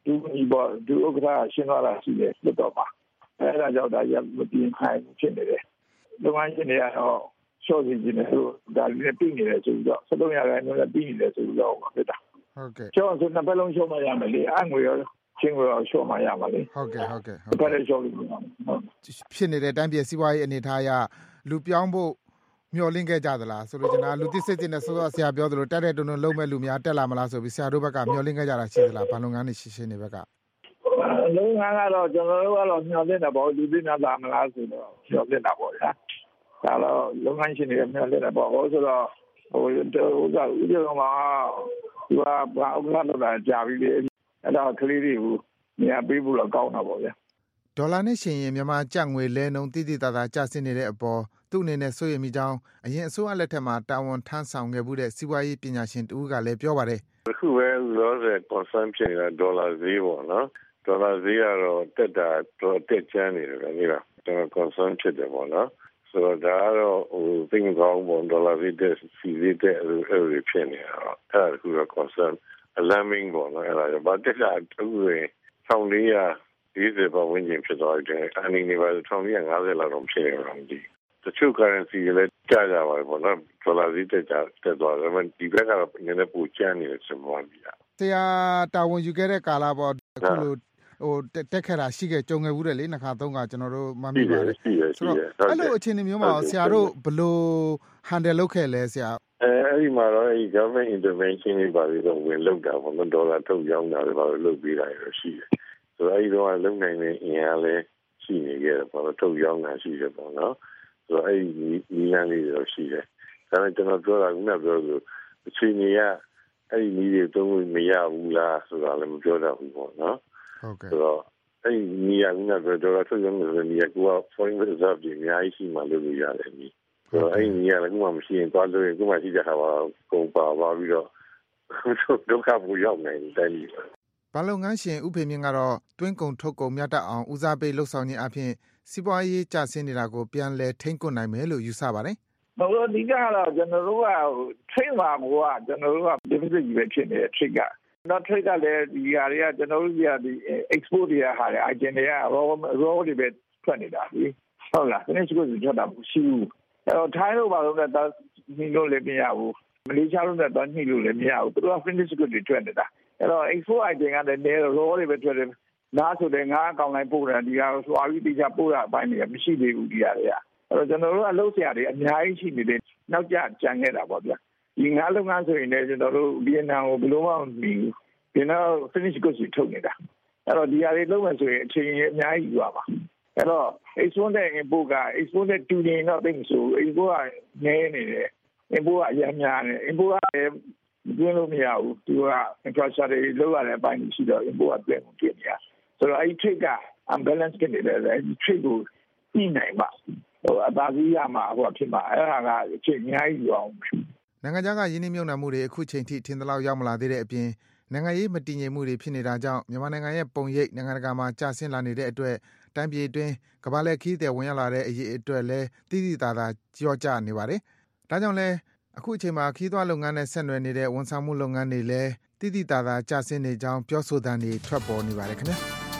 [SPEAKER 20] ဒူညီပေါ်ဒူဥက္ကဋ္ဌရှင်းသွားတာရှိတယ်လွတ်တော့ပါအဲဒါကြောင့်ဒါရမပြင်နိုင်ဖြစ်နေတယ်လုပ်ငန်းရှင်တွေကတော့ရှော့စီခြင်းနဲ့ဒါလည်းပြီးနေတယ်ဆိုတော့စလုံးရတဲ့နော်လည်းပြီးနေတယ်ဆိုတော့ဖြစ်တာ
[SPEAKER 10] ဟုတ်ကဲ့
[SPEAKER 20] ရှော့ဆိုနှစ်ပတ်လုံးရှော့မှရမယ်လေအငွေရောချင်းကိုရောရှော့မှရမှာလေ
[SPEAKER 10] ဟုတ်ကဲ့ဟုတ်ကဲ့
[SPEAKER 20] ဟုတ်ကဲ့ရှော့လို့
[SPEAKER 10] ဖြစ်နေတဲ့တိုင်းပြည်စီးပွားရေးအနေထားအရလူပြောင်းဖို့မျှော်လင့်ခဲ့ကြသလားဆိုလို့ကျွန်တော်လူသိစိတ်နဲ့စောစောဆရာပြောသလိုတက်တဲ့တုံတုံလုံးမဲ့လူများတက်လာမလားဆိုပြီးဆရာတို့ဘက်ကမျှော်လင့်ခဲ့ကြတာရှိသလားဘာလုပ်ငန်းတွေရှိရှိနေဘက်က
[SPEAKER 20] လုပ်ငန်းကတော့ကျွန်တော်တို့ကတော့မျှော်လင့်တာပေါ့လူသိများလာမလားဆိုတော့မျှော်လင့်တာပေါ့ဗျာဒါတော့လုပ်ငန်းရှင်တွေမျှော်လင့်တာပေါ့ဟောဆိုတော့ဟိုဥစ္စာဥစ္စာကသူကဘာဥက္ကဋ္ဌလုပ်တာကြာပြီလေအဲ့တော့ကလေးတွေကိုနေရာပေးဖို့တော့ကောင်းတာပေါ့ဗျာ
[SPEAKER 10] ဒေါ်လာနဲ့ရှင်ရင်မြန်မာကျပ်ငွေလဲနှုန်းတိတိတသားကျဆင်းနေတဲ့အပေါ်သူ့အနေနဲ့စိုးရိမ်မိကြောင်းအရင်အစိုးရလက်ထက်မှာတာဝန်ထမ်းဆောင်ခဲ့မှုတဲ့စီးပွားရေးပညာရှင်တူကလည်းပြောပါတယ်
[SPEAKER 21] အခုပဲလောဆယ် concern ဖြစ်နေတာဒေါ်လာဈေးပေါ့နော်ဒေါ်လာဈေးကတော့တက်တာတော့တက်ချမ်းနေတယ်ဗျာကျွန်တော် concern ဖြစ်တယ်ပေါ့နော်ဆိုတော့ဒါကတော့ဟိုသိငကောင်းပေါ့ဒေါ်လာဈေးတက်စီဈေးတက်အဲ့လိုဖြစ်နေတာတော့အဲ့ဒါကတော့ concern alarming ပေါ့နော်အဲ့ဒါဘာတက်တာအခုရင်၁၄၄၀ပတ်ဝန်းကျင်ဖြစ်သွားတယ်အနည်းငယ်ပါ၁၄၅၀လောက်တော့ဖြစ်နေမှာမသိတချို့ currency တွေလည်းကျကြပါပေါ့နော်ဒေါ်လာဈေးတက်ကြတက်သွားတယ်ဒီဘက်ကတော့နည်းနည်းပိုကျန်းနေတယ်ဆိုမှပြရ
[SPEAKER 10] ဆရာတာဝန်ယူခဲ့တဲ့ကာလပေါ့အခုလိုဟိုတက်ခဲ့တာရှိခဲ့ကြုံခဲ့ဘူးတယ်လေနှစ်ခါသုံးခါကျွန်တော်တို့မှတ်မိပါတယ်
[SPEAKER 21] ဆိုတော့
[SPEAKER 10] အဲ့လိုအခြေအနေမျိုးမှာဆရာတို့ဘယ်လို handle လုပ်ခဲ့လဲဆရာ
[SPEAKER 21] အဲအဲ့ဒီမှာတော့အဲ့ government intervention တွေပါပြီးတော့ဝင်လုပ်တာပေါ့နော်ဒေါ်လာထုတ်ရောင်းတာတွေပါလို့လုပ်ပေးတာရရှိတယ်ဆိုတော့အဲ့ဒီတော့လုံနိုင်တဲ့အင်အားလည်းရှိနေခဲ့တယ်ပေါ့နော်ထုတ်ရောင်းတာရှိတယ်ပေါ့နော်ဆိုတော့အဲ့ဒီနီးလန်းလေးတွေတော့ရှိတယ်ဒါနဲ့ကျွန်တော်ပြောတာကလည်းပြောလို့အချိန်ကြီးကအဲ့ဒီနီးတွေသုံးလို့မရဘူးလားဆိုတာလည်းမပြောတတ်ဘူးပေါ့နော်
[SPEAKER 10] ဟုတ်ကဲ့
[SPEAKER 21] ဆိုတော့အဲ့ဒီနီးရကလည်းပြောတော့ထုတ်ရောင်းတဲ့နီးကက foreign reserve တွေအများကြီးရှိမှလုပ်လို့ရတယ်နီးဆိုတော့အဲ့ဒီနီးကလည်းခုမှမရှိရင်သွားလို့ရင်ခုမှရှိတဲ့ခါမှာကုန်ပါပါပြီးတော့ဒုက္ခပူရောက်နေတယ်နီး
[SPEAKER 10] ဘာလုပ်ငန်းရှင်ဥဖေမြင့်ကတော့တွင်းကုန်ထုတ်ကုန်မြတ်တအောင်ဦးစားပေးလှုပ်ဆောင်ခြင်းအပြင်စီးပွားရေးကျဆင်းနေတာကိုပြန်လည်ထိန်းကွပ်နိုင်မယ်လို့ယူဆပါတယ်
[SPEAKER 20] ။ဘာလို့ဒီကတော့ကျွန်တော်တို့က train မှာကကျွန်တော်တို့က deficit ကြီးပဲဖြစ်နေတဲ့ trick က။ နောက် trick ကလည်းဒီဟာတွေကကျွန်တော်တို့ကဒီ export တွေကဟာတွေ item တွေက raw raw တွေပဲထွက်နေတာလေ။ဟုတ်လား။ finish goods တွေထွက်တာမရှိဘူး။အဲ့တော့ Thai တို့ဘာလို့လဲတော့ညှိလို့လည်းမရဘူး။မလေးရှားတို့လည်းတော့ညှိလို့လည်းမရဘူး။သူတို့က finish goods တွေထွက်နေတာ။အဲ့တော့ export item ကလည်း raw တွေပဲထွက်တယ်နားဆိုတဲ့ငါးအကောင်လိုက်ပို့တာဒီဟာဆိုအပြီးတိကျပို့တာအပိုင်းတွေကမရှိသေးဘူးဒီဟာတွေကအဲ့တော့ကျွန်တော်တို့အလုပ်ဆရာတွေအများကြီးရှိနေတယ်နောက်ကျကြံခဲ့တာပေါ့ဗျာဒီငါးလုပ်ငန်းဆိုရင်လည်းကျွန်တော်တို့ဗီယက်နမ်ကိုဘယ်လိုမှမပြီးဘူးဒီနောက် finish goods တွေထုတ်နေတာအဲ့တော့ဒီဟာတွေလုပ်မယ်ဆိုရင်အချိန်ကြီးအများကြီးယူရပါအဲ့တော့ export နဲ့ import က export နဲ့တူနေတော့သိမဆို import ကနည်းနေတယ် import ကအများများတယ် import ကလည်းတွင်းလို့မရဘူးသူက infrastructure တွေလုပ်ရတဲ့အပိုင်းရှိတော့ import ကတွင်းကိုပြင်ရဆိုတော့အဲ့ဒီ trade က unbalance ဖြစ်နေတယ်အဲ့ဒီ trade ကိုပြီးနိုင်ပါဟိုအသာစီးရမှာဟိုဖြစ်မှာအဲ့ဒါကအချိန်အများကြီးယူအောင်
[SPEAKER 10] နိုင်ငံခြားကယင်းနှမြုပ်နှံမှုတွေအခုချိန်ထိထင်သလောက်ရောက်မလာသေးတဲ့အပြင်နိုင်ငံရေးမတည်ငြိမ်မှုတွေဖြစ်နေတာကြောင့်မြန်မာနိုင်ငံရဲ့ပုံရိပ်နိုင်ငံတကာမှာကျဆင်းလာနေတဲ့အတွက်တိုင်းပြည်အတွင်းကမ္ဘာလက်ခီးတဲ့ဝင်ရောက်လာတဲ့အရေးအတွက်လည်းတိတိတသာကြော့ကျနေပါတယ်ဒါကြောင့်လဲအခုအချိန်မှာခီးသွွားလုပ်ငန်းနဲ့ဆက်နွယ်နေတဲ့ဝန်ဆောင်မှုလုပ်ငန်းတွေလည်းတိတိတသာကျဆင်းနေကြောင်းပြောဆိုသံတွေထွက်ပေါ်နေပါတယ်ခင်ဗျာ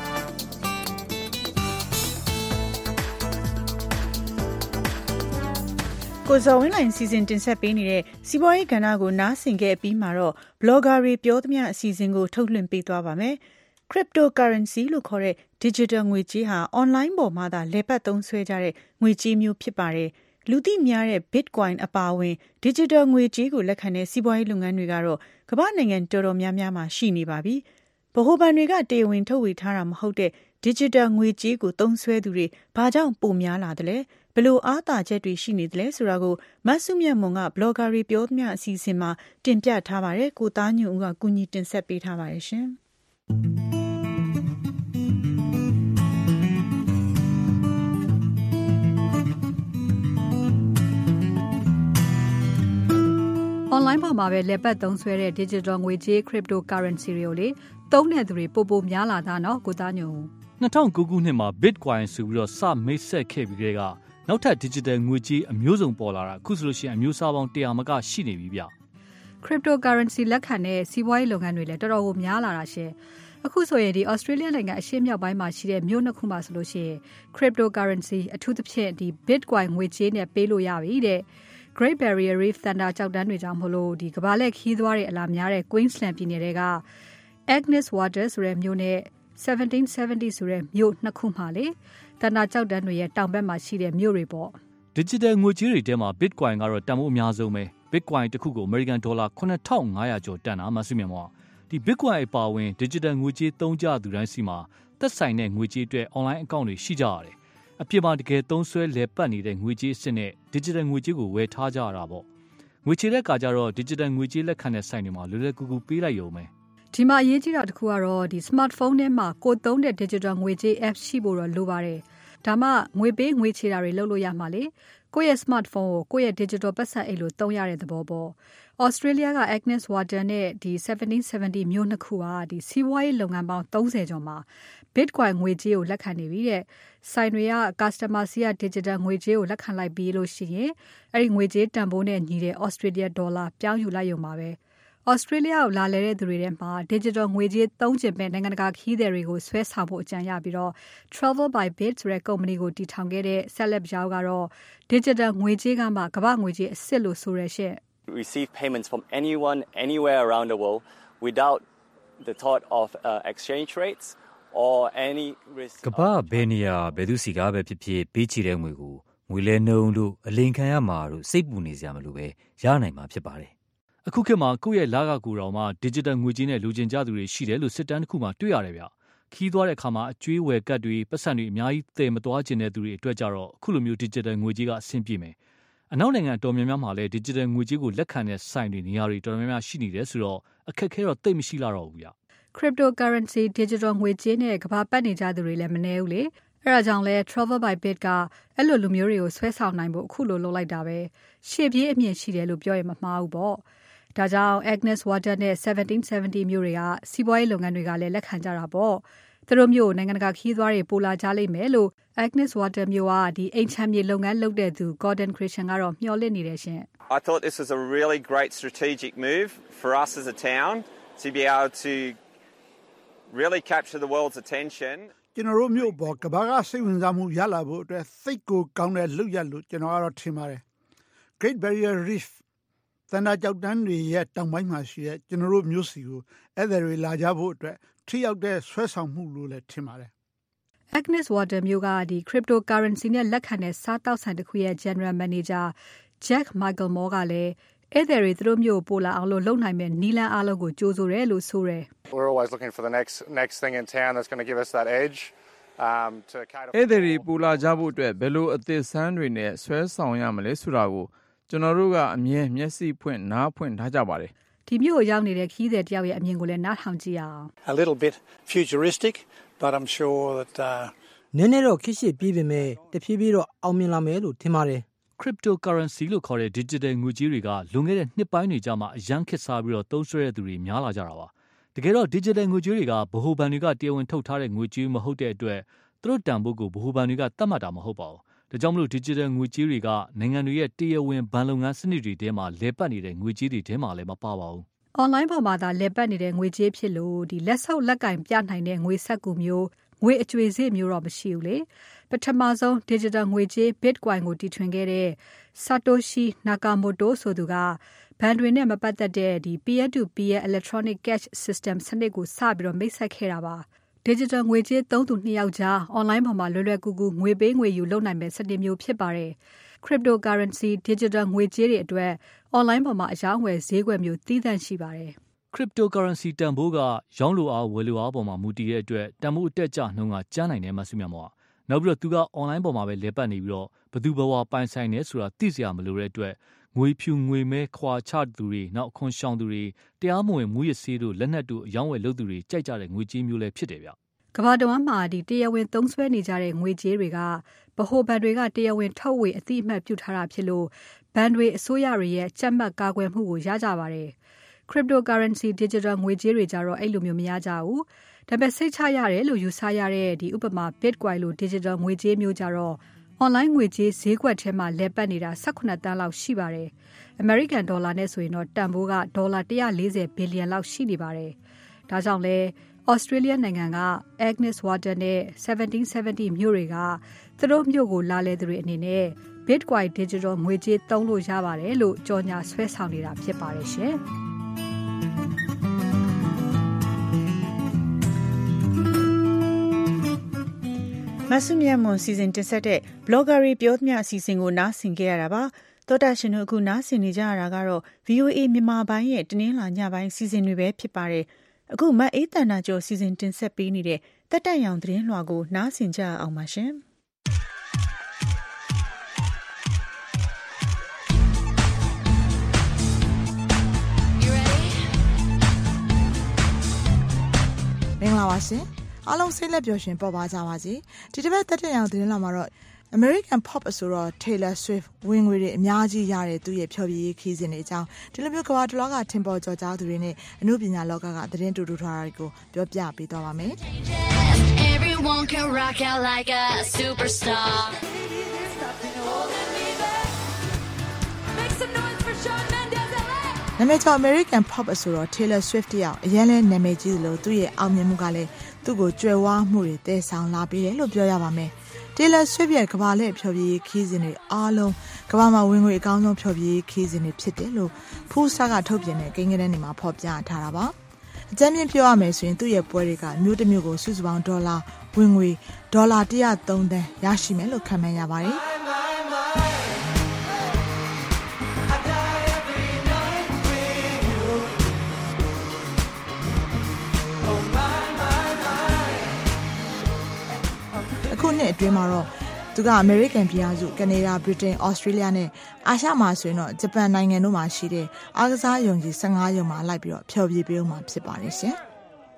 [SPEAKER 2] ကိုဇော်ဝင်းလိုင်စီစဉ်တင်ဆက်ပေးနေတဲ့စီးပွားရေးကဏ္ဍကိုနားဆင်ခဲ့ပြီးမှတော့ blogger တွေပြောသမျှအစီအစဉ်ကိုထုတ်လွှင့်ပေးသွားပါမယ်။ cryptocurrency လို့ခေါ်တဲ့ digital ငွေကြေးဟာ online ပေါ်မှာသာလည်ပတ်သုံးစွဲကြတဲ့ငွေကြေးမျိုးဖြစ်ပါတယ်။လူသိများတဲ့ Bitcoin အပါအဝင် digital ငွေကြေးကိုလက်ခံတဲ့စီးပွားရေးလုပ်ငန်းတွေကတော့ကမ္ဘာနိုင်ငံတော်တော်များများမှာရှိနေပါပြီ။ဗဟိုဘဏ်တွေကတရားဝင်ထုတ်ဝေထားတာမဟုတ်တဲ့ digital ငွေကြေးကိုသုံးစွဲသူတွေဘာကြောင့်ပိုများလာသလဲဘလို့အားသာချက်တွေရှိနေသလဲဆိုတာကိုမဆုမြတ်မွန်က blogger တွေပြောသမျှအစီအစဉ်မှာတင်ပြထားပါတယ်ကိုသားညွန့်ဦးကကူညီတင်ဆက်ပေးထားပါတယ်ရှင်
[SPEAKER 22] ။ online ပေါ်မှာပဲလက်ပတ်သုံးစွဲတဲ့ digital ငွေကြေး cryptocurrency တွေကိုလေသုံးတဲ့သူတွေပိုပိုများလာတာနော်ကိုသားညွန့်ဦး
[SPEAKER 5] ၂၀၀၉ခုနှစ်မှာ Bitcoin ဆိုပြီးတော့စမိတ်ဆက်ခဲ့ပြီးတဲ့ကနောက်ထပ် digital ငွေကြေးအမျိုးစုံပေါ်လာတာအခုဆိုလို့ရှိရင်အမျိုးအစားပေါင်းတစ်ရာမကရှိနေပြီဗျ။
[SPEAKER 22] cryptocurrency လက်ခံတဲ့စီးပွားရေးလုပ်ငန်းတွေလည်းတော်တော်ကိုများလာတာရှင်။အအခုဆိုရင်ဒီ Australia နိုင်ငံအရှေ့မြောက်ပိုင်းမှာရှိတဲ့မြို့နှစ်ခုမှာဆိုလို့ရှိရင် cryptocurrency အထူးသဖြင့်ဒီ Bitcoin ငွေကြေးနဲ့ပေးလို့ရပြီတဲ့ Great Barrier Reef သန္တာကျောက်တန်းတွေကြောင့်မလို့ဒီကမ္ဘာလှည့်ခီးသွားတဲ့အလားများတဲ့ Queensland ပြည်နယ်တွေက Agnes Water ဆိုတဲ့မြို့နဲ့seventeen seventyဆိုတဲ့မြို့နှစ်ခုမှာလေသန္တာကျောက်တန်းတွေရဲ့တောင်ဘက်မှာရှိတဲ့မြို့တွေပေါ့
[SPEAKER 5] Digital ငွေကြေးတွေထဲမှာ Bitcoin ကတော့တန်ဖိုးအများဆုံးပဲ Bitcoin တစ်ခုကို American Dollar nine thousand five hundredကျော်တန်တာမှစုမြင်ပါဒီ Bitcoin အပါအဝင် Digital ငွေကြေးသုံးကြသူတိုင်းစီမှာသက်ဆိုင်တဲ့ငွေကြေးအတွက် online account တွေရှိကြရတယ်အပြစ်မှာတကယ်သုံးစွဲလဲပတ်နေတဲ့ငွေကြေးစစ်နဲ့ Digital ငွေကြေးကိုဝယ်ထားကြရတာပေါ့ငွေချေတဲ့အခါကျတော့ Digital ငွေကြေးလက်ခံတဲ့ဆိုင်တွေမှာလွယ်လွယ်ကူကူပေးလိုက်ရုံပဲ
[SPEAKER 22] ဒီမှာအရေးကြီးတာတစ်ခုကတော့ဒီ smartphone ထဲမှာကိုယ်သုံးတဲ့ digital ငွေကြေး app ရှိဖို့တော့လိုပါတယ်ဒါမှငွေပေးငွေချေတာတွေလုပ်လို့ရမှာလေကိုယ့်ရဲ့ smartphone ကိုကိုယ့်ရဲ့ digital ပတ်စံအိတ်လို့သုံးရတဲ့သဘောပေါ့ Australia က Agnes Water နဲ့ဒီseventeen seventyမြို့နှစ်ခုကဒီစီးပွားရေးလုပ်ငန်းပေါင်းthirtyကျော်မှာ Bitcoin ငွေကြေးကိုလက်ခံနေပြီတဲ့ဆိုင်တွေက customer စီက digital ငွေကြေးကိုလက်ခံလိုက်ပြီးလို့ရှိရင်အဲ့ဒီငွေကြေးတန်ဖိုးနဲ့ညီတဲ့ Australia dollar ပြောင်းယူလိုက်ရုံပါပဲAustralia ကိုလာလည်တဲ့သူတွေထဲမှာ digital ငွေကြေးသုံးကျင်မဲ့နိုင်ငံတကာခီးသည်တွေကိုဆွဲဆောင်ဖို့အကြံရပြီးတော့ Travel by Bit ဆိုတဲ့ကုမ္ပဏီကိုတည်ထောင်ခဲ့တဲ့ Celeb Yao ကတော့ digital ငွေကြေးကမှကမ္ဘာငွေကြေးအစ်စ်လို့ဆိုရရှင့်
[SPEAKER 1] receive payments from anyone anywhere around the world without the thought of uh, exchange rates or any risk
[SPEAKER 3] ကမ္ဘာဘယ်နေရာဘယ်သူစီကပဲဖြစ်ဖြစ်ပေးချေတဲ့ငွေကိုငွေလဲနှုန်းတို့အလိမ်ခံရမှာတို့စိတ်ပူနေစရာမလိုပဲရနိုင်မှာဖြစ်ပါတယ်
[SPEAKER 5] အခုခေတ်မှာကိုယ့်ရဲ့လာကကူတော်မှာ digital ငွေကြေးနဲ့လူကျင်ကြသူတွေရှိတယ်လို့စစ်တမ်းတစ်ခုမှတွေ့ရတယ်ဗျခီးသွားတဲ့အခါမှာအကျွေးဝယ်ကတ်တွေပတ်စံတွေအများကြီးတည်မသွားခြင်းတဲ့သူတွေအတွက်ကြတော့အခုလိုမျိုး digital ငွေကြေးကအဆင်ပြေမယ်အနောက်နိုင်ငံတော်များများမှာလည်း digital ငွေကြေးကိုလက်ခံတဲ့ဆိုင်တွေနေရာတွေတော်တော်များများရှိနေတယ်ဆိုတော့အခက်ခဲတော့တိတ်မရှိလာတော့ဘူးဗျ
[SPEAKER 22] cryptocurrency digital ငွေကြေးနဲ့ကမ္ဘာပတ်နေကြသူတွေလည်းမနည်းဘူးလေအဲ့ဒါကြောင့်လဲ Travel by Bit ကအဲ့လိုလူမျိုးတွေကိုဆွဲဆောင်နိုင်ဖို့အခုလိုလုပ်လိုက်တာပဲရှေ့ပြေးအမြင်ရှိတယ်လို့ပြောရင်မမှားဘူးပေါ့ဒါကြောင့် Agnes Water နဲ့seventeen seventyမြို့တွေကစီးပွားရေးလုပ်ငန်းတွေကလည်းလက်ခံကြတာပေါ့သူတို့မျိုးနိုင်ငံတကာခီးသွားတွေပိုလာကြလိမ့်မယ်လို့ Agnes Water မျိုးကဒီအိမ်ချမ်းမြေလုပ်ငန်းလုပ်တဲ့သူ Gordon Christian ကတော့မျှော်လင့်နေတယ်ရှင်
[SPEAKER 23] I thought this was a really great strategic move for us as a town to be able to really capture the world's attention
[SPEAKER 24] ကျွန်တော်တို့မျိုးပေါ်ကဘာကစိတ်ဝင်စားမှုရလာဖို့အတွက်စိတ်ကိုကောင်းတဲ့လှုပ်ရလို့ကျွန်တော်ကတော့ထင်ပါတယ် Great Barrier Reef သန္တာကျောက်တန်းတွေရဲ့တောင်ပိုင်းမှာရှိတဲ့ကျွန်တော်တို့မျိုးစီကိုအဲ့ဒါတွေလာကြဖို့အတွက်ထိရောက်တဲ့ဆွဲဆောင်မှုလို့လည်းထင်ပါတယ်
[SPEAKER 22] Agnes Water မျိုးကဒီ cryptocurrency နဲ့လက်ခံတဲ့စားတောက်ဆိုင်တစ်ခုရဲ့ General Manager Jack Michael Moore ကလည်းအဲ့ဒါတွေသူတို့မျိုးပိုလာအောင်လို့လုပ်နိုင်မဲ့နီလန်းအားလုံးကိုကြိုးဆိုတယ်လို့ဆိုတယ်
[SPEAKER 25] We're always looking for the next next thing in town that's going to give us that edge um to cater
[SPEAKER 26] အဲ့ဒါတွေပိုလာကြဖို့အတွက်ဘယ်လိုအသစ်ဆန်းတွေနဲ့ဆွဲဆောင်ရမလဲဆိုတာကိုကျွန်တော်တို့ကအမြဲမျက်စိဖွင့်နားဖွင့်ထားကြပါတယ်
[SPEAKER 22] ဒီမျိုးကိုရောက်နေတဲ့ခီးတဲ့တယောက်ရဲ့အမြင်ကိုလည်းနားထောင်ကြည့်အောင်
[SPEAKER 27] A little bit futuristic but I'm sure that uh
[SPEAKER 28] နည်းနည်းတော့ခက်ရှစ်ပြီးပေမဲ့တဖြည်းဖြည်းတော့အောင်မြင်လာမယ်လို့ထင်ပါတယ်
[SPEAKER 5] cryptocurrency လို့ခေါ်တဲ့ digital ငွေကြေးတွေကလွန်ခဲ့တဲ့နှစ်ပိုင်းတွေကြာမှအရန်ခစ်စားပြီးတော့သုံးစွဲတဲ့သူတွေများလာကြတာပါတကယ်တော့ digital ငွေကြေးတွေကဗဟိုဘဏ်တွေကတရားဝင်ထုတ်ထားတဲ့ငွေကြေးမဟုတ်တဲ့အတွက်သူတို့တန်ဖိုးကိုဗဟိုဘဏ်တွေကသတ်မှတ်တာမဟုတ်ပါဘူးဒါကြောင့်မလို့ digital ငွေကြေးတွေကနိုင်ငံတွေရဲ့တရားဝင်ဘဏ်လုပ်ငန်းစနစ်တွေထဲမှာလဲပတ်နေတဲ့ငွေကြေးတွေထဲမှာလည်းမပါပါဘူး
[SPEAKER 22] online ပေါ်မှာသာလဲပတ်နေတဲ့ငွေကြေးဖြစ်လို့ဒီလက်ဆုပ်လက်ကင်ပြနိုင်တဲ့ငွေဆက်ကူမျိုးငွေအကျွေစေ့မျိုးတော့မရှိဘူးလေပထမဆုံး digital ငွေကြေး Bitcoin ကိုတီထွင်ခဲ့တဲ့ Satoshi Nakamoto ဆိုသူကဘဏ်တွေနဲ့မပတ်သက်တဲ့ဒီ peer to peer electronic cash system စနစ်ကိုစပြီးတော့မိတ်ဆက်ခဲ့တာပါdigital ငွေကြေးသုံးသူနှစ်ယောက်ကြား online ပေါ်မှာလွယ်လွယ်ကူကူငွေပေးငွေယူလုပ်နိုင်မဲ့စနစ်မျိုးဖြစ်ပါတယ် cryptocurrency digital ငွေကြေးတွေအတွက် online ပေါ်မှာအရောင်းဝယ်ဈေးကွက်မျိုးသီးသန့်ရှိပါတယ်
[SPEAKER 5] cryptocurrency တန်ဖိုးကရောင်းလိုအားဝယ်လိုအားပေါ်မှာမူတည်တဲ့အတွက်တန်ဖိုးအတက်ကျနှုန်းကကျန်းနိုင်တယ်မှဆိုမြတ်မှာနောက်ပြီးတော့သူက online ပေါ်မှာပဲလဲပတ်နေပြီးတော့ဘသူဘဝပိုင်ဆိုင်နေဆိုတာသိစရာမလိုတဲ့အတွက်ငွေဖြူငွေမဲခွာချသူတွေနောက်အခွန်ရှောင်သူတွေတရားမဝင်မူရစေးတို့လက်နက်တို့အယောင်းဝယ်လုပ်သူတွေကြိုက်ကြတဲ့ငွေကြေးမျိုးလည်းဖြစ်တယ်ဗျ
[SPEAKER 22] ကမ္ဘာတဝန်းမှာဒီတရားဝင်သုံးစွဲနေကြတဲ့ငွေကြေးတွေကဗဟိုဘဏ်တွေကတရားဝင်ထုတ်ဝေအတိအမှတ်ပြုထားတာဖြစ်လို့ဘဏ်တွေအစိုးရတွေရဲ့ကြက်မှတ်ကာကွယ်မှုကိုရကြပါတယ် cryptocurrency digital ငွေကြေးတွေကြတော့အဲ့လိုမျိုးမရကြဘူးဒါပေမဲ့စိတ်ချရတယ်လို့ယူဆရတဲ့ဒီဥပမာ Bitcoin လို့ digital ငွေကြေးမျိုးကြတော့ online ငွေကြေးဈေးကွက်ထဲမှာလဲပတ်နေတာeighteenသန်းလောက်ရှိပါတယ် American dollar နဲ့ဆိုရင်တော့တန်ဖိုးကဒေါ်လာone hundred forty ဘီလီယံလောက်ရှိနေပါတယ်ဒါကြောင့်လဲ Australia နိုင်ငံက Agnes Water နဲ့ seventeen seventy မြို့တွေကသူတို့မြို့ကိုလာလဲသူတွေအနေနဲ့ Bitcoin Digital ငွေကြေးသုံးလို့ရပါတယ်လို့ကြော်ညာဆွဲဆောင်နေတာဖြစ်ပါတယ်ရှင်။
[SPEAKER 2] မဆုမြတ်မွန်စီစဉ်တင်ဆက်တဲ့ Blogger ပြောသမျှအစီအစဉ်ကိုနားဆင်ကြရတာပါ။သောတာရှင်တို့အခုနားဆင်နေကြရတာကတော့ ဗွီအိုအေ မြန်မာပိုင်းရဲ့တင်းနှင်းလာညပိုင်းစီစဉ်တွေပဲဖြစ်ပါတယ်။အခုမအေးတန်နာကျော်စီစဉ်တင်ဆက်ပေးနေတဲ့တက်တက်ရောင်သတင်းလွှာကိုနားဆင်ကြအောင်ပါရှင်။
[SPEAKER 4] မင်္ဂလာပါရှင်အားလုံးစိတ်လက်ပျော်ရွှင်ပေါ်ပါကြပါစေဒီတစ်ပတ်တက်တဲ့အောင်သတင်းလာမှာတော့ American Pop ဆိုတော့ Taylor Swift ဝင်ငွေတွေအများကြီးရတဲ့သူရဲ့ဖျော်ဖြေရေးခီးစဉ်တွေအကြောင်းဒီလိုမျိုးကမ္ဘာတစ်လောကထင်ပေါ်ကျော်ကြားသူတွေနဲ့အမှုပညာလောကကသတင်းတူတူထားတာတွေကိုပြောပြပေးသွားပါမယ် Everyone can rock out like a superstar Make some noise for Shawn Mendes နာမည်ကျော် American Pop ဆိုတော့ Taylor Swift တယောက်အရင်လဲနာမည်ကြီးလို့သူ့ရဲ့အောင်မြင်မှုကလည်းသူ့ကိုကြွယ်ဝမှုတွေတည်ဆောင်လာပေးတယ်လို့ပြောရပါမယ်။ Taylor Swift ရဲ့ကမ္ဘာလက်ဖျော်ဖြေရေးခီးစဉ်တွေအားလုံးကမ္ဘာမှာဝင်ငွေအကောင်းဆုံးဖျော်ဖြေရေးခီးစဉ်တွေဖြစ်တယ်လို့ Forbes ကထုတ်ပြန်တဲ့ကိန်းဂဏန်းတွေမှာဖော်ပြထားတာပါ။အကြမ်းဖျင်းပြောရမယ်ဆိုရင်သူ့ရဲ့ပွဲတွေကမြို့တစ်မြို့ကိုစုစုပေါင်းဒေါ်လာဝင်ငွေဒေါ်လာone hundred threeသန်းရရှိမယ်လို့ခန့်မှန်းရပါတယ်။အခုနှစ်အတွင်းမှာတော့သူက American ပြည်ထောင်စု Canada, Britain, Australia နဲ့အာရှမှာဆိုရင်တော့ဂျပန်နိုင်ငံတို့မှာရှိတဲ့အားကစားယုံကြည်fifteenရုံမှာလိုက်ပြီးတော့ဖျော်ဖြေပေးအောင်မှာဖြစ်ပါတယ်ရှင်။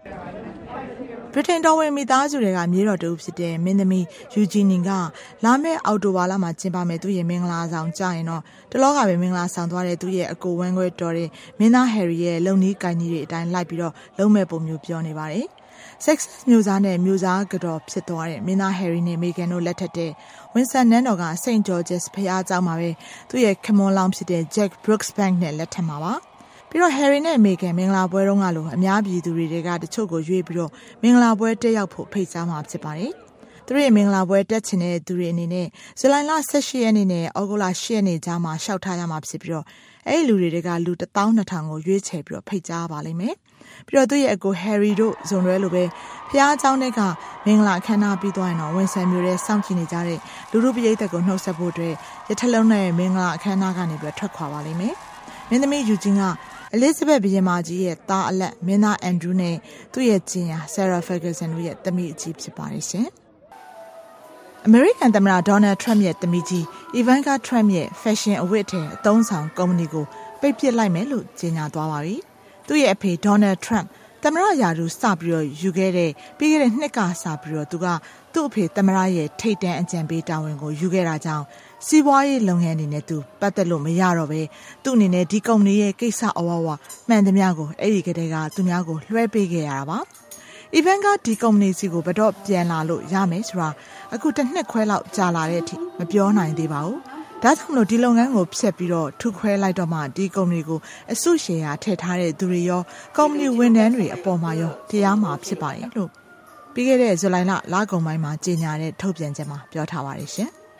[SPEAKER 4] Britain တော်ဝင်မိသားစုတွေကမြေတော်တူဖြစ်တဲ့မင်းသမီး Eugenie ကလာမယ့်အောက်တိုဘာလမှာကျင်းပမယ်သူ့ရဲ့မင်္ဂလာဆောင်ကြာရင်တော့တလောကပဲမင်္ဂလာဆောင်သွားတဲ့သူ့ရဲ့အကိုဝမ်းခွဲတော်တဲ့မင်းသား Harry ရဲ့လုံနီးကိုင်ကြီးတွေအတိုင်းလိုက်ပြီးတော့လုံးမဲ့ပုံမျိုးပြောနေပါတယ်။ Sex မျိုးစားနဲ့မျိုးစားကတော့ဖြစ်သွားတဲ့မင်းသား Harry နဲ့ Meghan တို့လက်ထက်တဲ့ Windsor နန်းတော်က Saint George's ဘုရားကျောင်းမှာပဲသူ့ရဲ့ခမွန်လောင်ဖြစ်တဲ့ Jack Brooksbank နဲ့လက်ထက်မှာပါပြီးတော့ Harry နဲ့ Meghan မင်္ဂလာပွဲတုန်းကလိုအများပြည်သူတွေကတချို့ကိုရွေးပြီးတော့မင်္ဂလာပွဲတက်ရောက်ဖို့ဖိတ်ကြားမှာဖြစ်ပါတယ်သူတို့ရဲ့မင်္ဂလာပွဲတက်ချင်တဲ့သူတွေအနေနဲ့ဇူလိုင်လeighteenရက်နေ့နဲ့ဩဂုတ်လeightရက်နေ့ကြားမှာရှောက်ထားရမှာဖြစ်ပြီးတော့အဲ့ဒီလူတွေကလူtwelve thousandကိုရွေးချယ်ပြီးတော့ဖိတ်ကြားပါလိမ့်မယ်ပြီးတော့သူ့ရဲ့အကို Harry တို့ဇုံရဲလိုပဲဖျားเจ้าတွေကမင်္ဂလာအခမ်းအနားပြီးသွားရင်တော့ဝန်ဆန်မျိုးရဲ့စောင့်ကြည့်နေကြတဲ့လူလူပရိသတ်ကိုနှုတ်ဆက်ဖို့အတွက်ရထလုံးနဲ့မင်္ဂလာအခမ်းအနားကနေပြီးထွက်ခွာပါလိမ့်မယ်မင်းသမီးယူဂျင်က Elizabeth ဘုရင်မကြီးရဲ့သားအလက်မင်းသား Andrew နဲ့သူ့ရဲ့ကျင်ယာ Sarah Ferguson တို့ရဲ့သမီးအကြီးဖြစ်ပါတယ်ရှင်။ American သမ္မတ Donald Trump ရဲ့သမီးကြီး Ivanka Trump ရဲ့ fashion အဝတ်အထည်အသုံးဆောင်ကုမ္ပဏီကိုပိတ်ပစ်လိုက်မယ်လို့ကြေညာသွားပါပြီ။သူ့ရဲ့အဖေ Donald Trump သမ္မတရာထူးစပြီးတော့ယူခဲ့တဲ့ပြီးခဲ့တဲ့နှစ်ကစပြီးတော့သူကသူ့အဖေသမ္မတရဲ့ထိပ်တန်းအကြံပေးတာဝန်ကိုယူခဲ့တာကြောင့်စီးပွားရေးလုပ်ငန်းအနေနဲ့သူပတ်သက်လို့မရတော့ပဲသူ့အနေနဲ့ဒီကုမ္ပဏီရဲ့ကိစ္စအဝဝမှန်သမျှကိုအဲ့ဒီကတည်းကသူများကိုလွှဲပေးခဲ့ရတာပါ။ Ivanka ဒီကုမ္ပဏီစီကိုဘယ်တော့ပြန်လာလို့ရမယ်ဆိုတာအခုတစ်နှစ်ခွဲလောက်ကြာလာတဲ့အထိမပြောနိုင်သေးပါဘူး။ဒါကြောင့်မလို့ဒီလုပ်ငန်းကိုဖျက်ပြီးတော့ထုခွဲလိုက်တော့မှဒီကုမ္ပဏီကိုအစုရှယ်ယာထည့်ထားတဲ့သူတွေရောကုမ္ပဏီဝန်ထမ်းတွေအပေါ်မှာရောတရားမှာဖြစ်ပါတယ်လို့ပြီးခဲ့တဲ့ဇူလိုင်လလကုန်ပိုင်းမှာကြေညာတဲ့ထုတ်ပြန်ချက်မှာပြောထားပါတယ်ရှင်။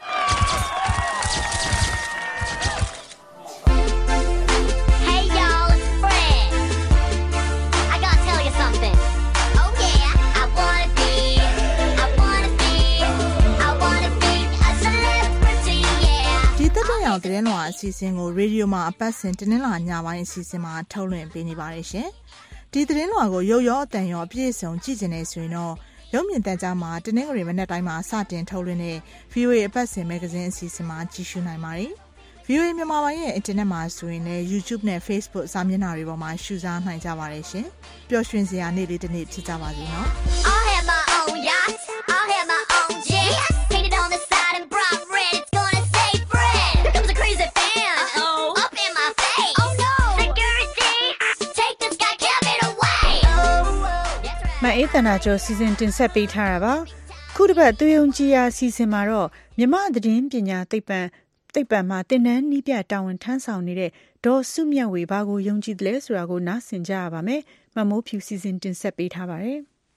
[SPEAKER 4] အောင်သတင်းလွှာအစီအစဉ်ကိုရေဒီယိုမှာအပတ်စဉ်တင်းနှင်းလာညပိုင်းအစီအစဉ်မှာထုတ်လွှင့်ပေးနေပါတယ်ရှင်။ဒီသတင်းလွှာကိုရုပ်ရောအတန်ရောအပြည့်အစုံကြည့်ကျင်နေဆိုရင်တော့ရုပ်မြင်သံကြားမှာတင်းနှင်းကလေးမနေ့တိုင်းမှာစတင်ထုတ်လွှင့်တဲ့ ဗီအိုအေ အပတ်စဉ်မဂ္ဂဇင်းအစီအစဉ်မှာကြည့်ရှုနိုင်ပါတယ်။ ဗီအိုအေမြန်မာပိုင်းရဲ့အင်တာနက်မှာဆိုရင်လည်း YouTube နဲ့ Facebook စာမျက်နှာတွေပေါ်မှာရှုစားနိုင်ကြပါတယ်ရှင်။ပျော်ရွှင်စရာနေ့လေးတစ်နေ့ဖြစ်ကြပါစေနော်။ I'll have my own yacht. I'll have my own jet. Painted on the side and bright red. It's gonna say Fred. Here comes a crazy fan. Uh-oh. Up in my face. Oh no. Security. Take this guy, Kevin away. Oh. မအေးတနာကျော်စီစဉ်တင်ဆက်ပေးထားတာပါ။ခုတစ်ပတ်သွေးုံကြီးရာစီစဉ်မှာတော့မြမသတင်းပညာသိပ္ပံသိပ္ပံမှာတင်နန်းနီးပြတာဝန်ထမ်းဆောင်နေတဲ့ဒေါ်စုမြတ်ဝေဘာကိုယုံကြည်တယ်လဲဆိုတာကိုနားဆင်ကြရပါမယ်။မမိုးဖြူစီစဉ်တင်ဆက်ပေးထားပါတယ်။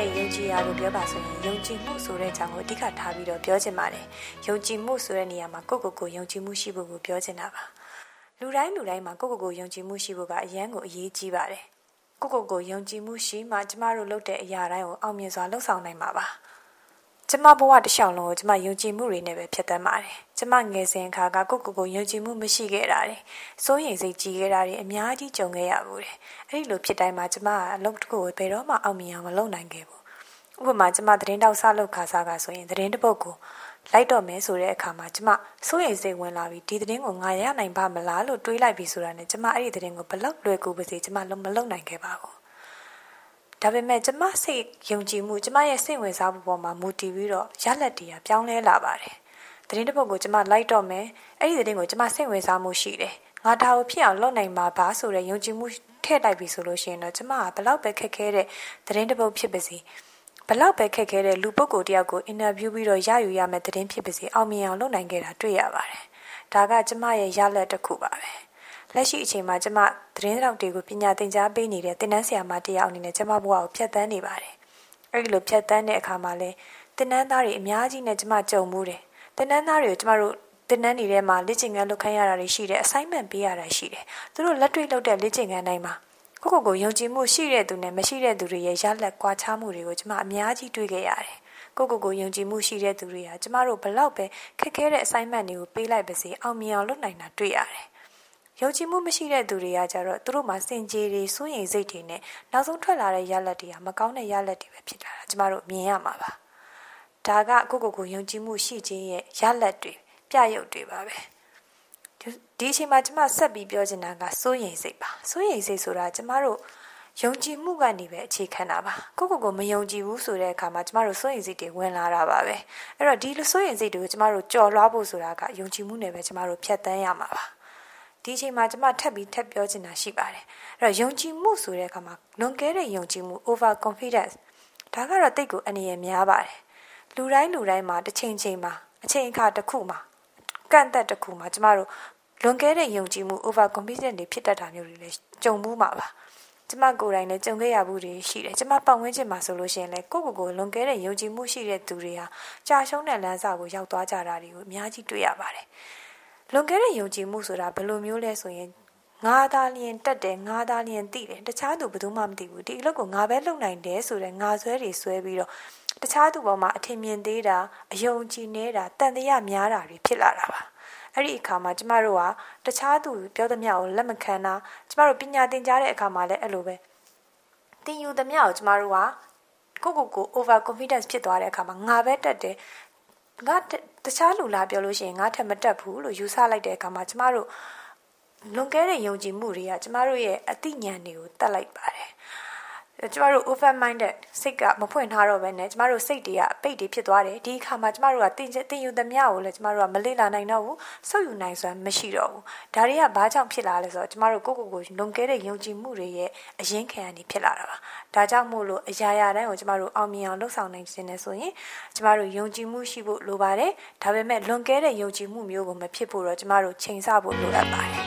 [SPEAKER 19] ရဲ့ယုံကြည်ရာကိုပြောပါဆိုရင်ယုံကြည်မှုဆိုတဲ့အကြောင်းကိုအဓိကထားပြီးတော့ပြောချင်ပါတယ်ယုံကြည်မှုဆိုတဲ့နေရာမှာကိုယ့်ကိုယ်ကိုယုံကြည်မှုရှိဖို့ကိုပြောချင်တာပါလူတိုင်းလူတိုင်းမှာကိုယ့်ကိုယ်ကိုယုံကြည်မှုရှိဖို့ကအရန်ကိုအရေးကြီးပါတယ်ကိုယ့်ကိုယ်ကိုယုံကြည်မှုရှိမှကျမတို့လုပ်တဲ့အရာတိုင်းကိုအောင်မြင်စွာလုပ်ဆောင်နိုင်မှာပါကျမဘဝတစ်လျှောက်လုံးကိုကျမယုံကြည်မှုတွေနဲ့ပဲဖြတ်သန်းပါတယ်ကျမငယ်စဉ်အခါကကိုယ့်ကိုယ်ကိုယုံကြည်မှုမရှိခဲ့တာတွေစိုးရိမ်စိတ်ကြီးခဲ့တာတွေအများကြီးကြုံခဲ့ရဘူးတယ်အဲ့ဒီလိုဖြစ်တိုင်းမှာကျမကအလုပ်တစ်ခုကိုဘယ်တော့မှအောင်မြင်အောင်မလုပ်နိုင်ခဲ့ဘူးဥပမာကျမသတင်းတောက်စားလုပ်ခါစားကဆိုရင်သတင်းတစ်ပုဒ်ကိုလိုက်တော့မယ်ဆိုတဲ့အခါမှာကျမစိုးရိမ်စိတ်ဝင်လာပြီးဒီသတင်းကိုငါရနိုင်ပါမလားလို့တွေးလိုက်ပြီးဆိုတာနဲ့ကျမအဲ့ဒီသတင်းကိုဘလောက်လွယ်ကူပါစေကျမလုံးမလုပ်နိုင်ခဲ့ပါဘူးဒါပေမဲ့ကျမစိတ်ယုံကြည်မှုကျမရဲ့စိတ်ဝင်စားမှုပေါ်မှာမူတည်ပြီးတော့ရလဒ်တွေကပြောင်းလဲလာပါတယ်သတင်းတစ်ပုဒ်ကိုကျမလိုက်တော့မယ်အဲ့ဒီသတင်းကိုကျမစိတ်ဝင်စားမှုရှိတယ်ငါဒါကိုဖြစ်အောင်လုပ်နိုင်မှာပါဆိုတဲ့ယုံကြည်မှုထည့်လိုက်ပြီးဆိုလို့ရှိရင်တော့ကျမကဘလောက်ပဲခက်ခဲတဲ့သတင်းတစ်ပုဒ်ဖြစ်ပါစေဘလောက်ပဲခက်ခဲတဲ့လူပုဂ္ဂိုလ်တယောက်ကိုအင်တာဗျူးပြီးတော့ရယူရမယ့်သတင်းဖြစ်ပါစေအောင်မြင်အောင်လုပ်နိုင်ခဲ့တာတွေ့ရပါတယ်ဒါကကျမရဲ့ရလဒ်တစ်ခုပါပဲလက်ရှိအချိန်မှာကျမသတင်းတောက်တွေကိုပညာသင်ကြားပေးနေတဲ့သင်တန်းဆရာမတယောက်အနေနဲ့ကျမဘဝကိုဖြတ်သန်းနေပါတယ်အဲဒီလိုဖြတ်သန်းတဲ့အခါမှာလဲသင်တန်းသားတွေအများကြီးနဲ့ကျမကြုံမှုတယ်သင်တန်းသားတွေကိုကျမတို့သင်တန်းတွေထဲမှာလေ့ကျင့်ခန်းလုပ်ခိုင်းရတာတွေရှိတယ် assignment ပေးရတာရှိတယ်သူတို့လက်တွေ့လုပ်တဲ့လေ့ကျင့်ခန်းတိုင်းမှာကိုယ့်ကိုယ်ကိုယုံကြည်မှုရှိတဲ့သူနဲ့မရှိတဲ့သူတွေရဲ့ရလဒ်ကွာခြားမှုတွေကိုကျမအများကြီးတွေ့ခဲ့ရတယ်ကိုယ့်ကိုယ်ကိုယုံကြည်မှုရှိတဲ့သူတွေကကျမတို့ဘလောက်ပဲခက်ခဲတဲ့ assignment တွေကိုပေးလိုက်ပါစေအောင်မြင်အောင်လုပ်နိုင်တာတွေ့ရတယ်ယုံကြည်မှုမရှိတဲ့သူတွေကကြတော့သူတို့မှာစင်ကြေတွေစိုးရိမ်စိတ်တွေနဲ့နောက်ဆုံးထွက်လာတဲ့ရလဒ်တွေကမကောင်းတဲ့ရလဒ်တွေပဲဖြစ်လာတာကျမတို့မြင်ရမှာပါဒါကကိုယ့်ကိုယ်ကိုယုံကြည်မှုရှိခြင်းရဲ့ရလဒ်တွေပြရုပ်တွေပါပဲဒီအချိန်မှာကျမဆက်ပြီးပြောချင်တာကစိုးရိမ်စိတ်ပါစိုးရိမ်စိတ်ဆိုတာကျမတို့ယုံကြည်မှုကနေပဲအခြေခံတာပါကိုယ့်ကိုယ်ကိုမယုံကြည်ဘူးဆိုတဲ့အခါမှာကျမတို့စိုးရိမ်စိတ်တွေဝင်လာတာပါပဲအဲ့တော့ဒီလိုစိုးရိမ်စိတ်တွေကိုကျမတို့ကြော်လွှားဖို့ဆိုတာကယုံကြည်မှုနဲ့ပဲကျမတို့ဖြတ်သန်းရမှာပါဒီအချိန်မှာကျမထပ်ပြီးထပ်ပြောချင်တာရှိပါတယ်အဲ့တော့ယုံကြည်မှုဆိုတဲ့အခါမှာလွန်ကဲတဲ့ယုံကြည်မှု over confidence ဒါကတော့တိတ်ကိုအနေရများပါတယ်လူတိုင်းလူတိုင်းမှာတစ်ချိန်ချိန်မှာအချိန်အခါတစ်ခုမှာကန့်သက်တစ်ခုမှာကျမတို့လွန်ကဲတဲ့ယုံကြည်မှု over confidence တွေဖြစ်တတ်တာမျိုးတွေလည်းကြုံမှုမှာပါကျမကိုယ်တိုင်လည်းကြုံခဲ့ရဘူးတွေရှိတယ်ကျမပတ်ဝန်းကျင်မှာဆိုလို့ရှိရင်လည်းကိုယ့်ကိုယ်ကိုလွန်ကဲတဲ့ယုံကြည်မှုရှိတဲ့သူတွေဟာကြာရှုံးတဲ့လမ်းစာကိုရောက်သွားကြတာတွေကိုအများကြီးတွေ့ရပါတယ်လွန်ကဲတဲ့ယုံကြည်မှုဆိုတာဘယ်လိုမျိုးလဲဆိုရင်ငါသားလျင်တက်တယ်ငါသားလျင်သိတယ်တခြားသူဘယ်သူမှမသိဘူးဒီအလုပ်ကိုငါပဲလုပ်နိုင်တယ်ဆိုတဲ့ငါဆွဲတွေဆွဲပြီးတော့တခြားသူပေါ်မှာအထင်မြင်သေးတာအယုံကြည်နေတာတန်တရားများတာတွေဖြစ်လာတာပါအဲ့ဒီအခါမှာကျမတို့ကတခြားသူပြောသမျှကိုလက်မခံတာကျမတို့ပညာသင်ကြားတဲ့အခါမှာလည်းအဲ့လိုပဲသင်ယူသမျှကိုကျမတို့ကကိုကိုကို over confidence ဖြစ်သွားတဲ့အခါမှာငါပဲတက်တယ်ငါတခြားလူလာပြောလို့ရှိရင်ငါထက်မတက်ဘူးလို့ယူဆလိုက်တဲ့အခါမှာကျမတို့လွန်ကဲတဲ့ယုံကြည်မှုတွေကကျမတို့ရဲ့အသိဉာဏ်တွေကိုတတ်လိုက်ပါတယ်ကျမတို့ open minded စိတ်ကမဖွင့်ထားတော့ဘဲနဲ့ကျမတို့စိတ်တွေကအပိတ်တွေဖြစ်သွားတယ်ဒီအခါမှာကျမတို့ကတင်တင်ယူသမျှကိုလည်းကျမတို့ကမလေ့လာနိုင်တော့ဘူးဆုပ်ယူနိုင်စွမ်းမရှိတော့ဘူးဒါတွေကဘာကြောင့်ဖြစ်လာလဲဆိုတော့ကျမတို့ကိုယ့်ကိုယ်ကိုလွန်ကဲတဲ့ယုံကြည်မှုတွေရဲ့အရင်ခံရနေဖြစ်လာတာပါဒါကြောင့်မို့လို့အရာရာတိုင်းကိုကျမတို့အောင်မြင်အောင်လုပ်ဆောင်နိုင်ခြင်းနဲ့ဆိုရင်ကျမတို့ယုံကြည်မှုရှိဖို့လိုပါတယ်ဒါပေမဲ့လွန်ကဲတဲ့ယုံကြည်မှုမျိုးကိုမဖြစ်ဖို့တော့ကျမတို့ချိန်ဆဖို့လိုအပ်ပါတယ်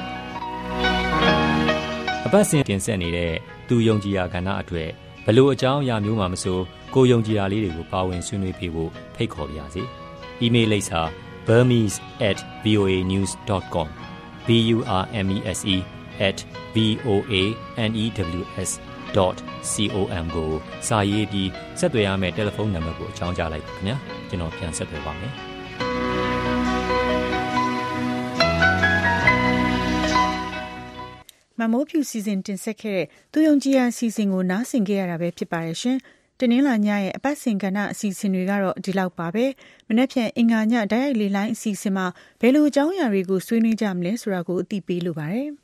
[SPEAKER 18] အပတ်စဉ်တင်ဆက်နေတဲ့သူယုံကြည်ရာကဏ္ဍအတွက်ဘယ်လိုအကြောင်းအရာမျိုးမှမဆိုကိုယုံကြည်ရာလေးတွေကိုပါဝင်ဆွေးနွေးပေးဖို့ဖိတ်ခေါ်ပါရစေ။ email လိပ်စာ burmese at voa news dot com b u r m e s e at v o a n e w s dot com ကိုစာရေးပြီးဆက်သွယ်ရမယ့်တယ်လီဖုန်းနံပါတ်ကိုအကြောင်းကြားလိုက်ပါခင်ဗျာ။ကျွန်တော်ပြန်ဆက်သွယ်ပါမယ်။
[SPEAKER 2] မမိုးဖြူစီစဉ်တင်ဆက်ခဲ့တဲ့သူယုံကြည်ရာစီစဉ်ကိုနားဆင်ကြရတာပဲဖြစ်ပါတယ်ရှင်။တနင်္လာညရဲ့အပတ်စဉ်ကဏ္ဍအစီအစဉ်တွေကတော့ဒီလောက်ပါပဲ။မနေ့ဖြန်အင်္ဂါညဓာတ်ရိုက်လေလိုင်းအစီအစဉ်မှာဘယ်လိုအကြောင်းအရာတွေကိုဆွေးနွေးကြမလဲဆိုတာကိုအသိပေးလိုပါတယ်။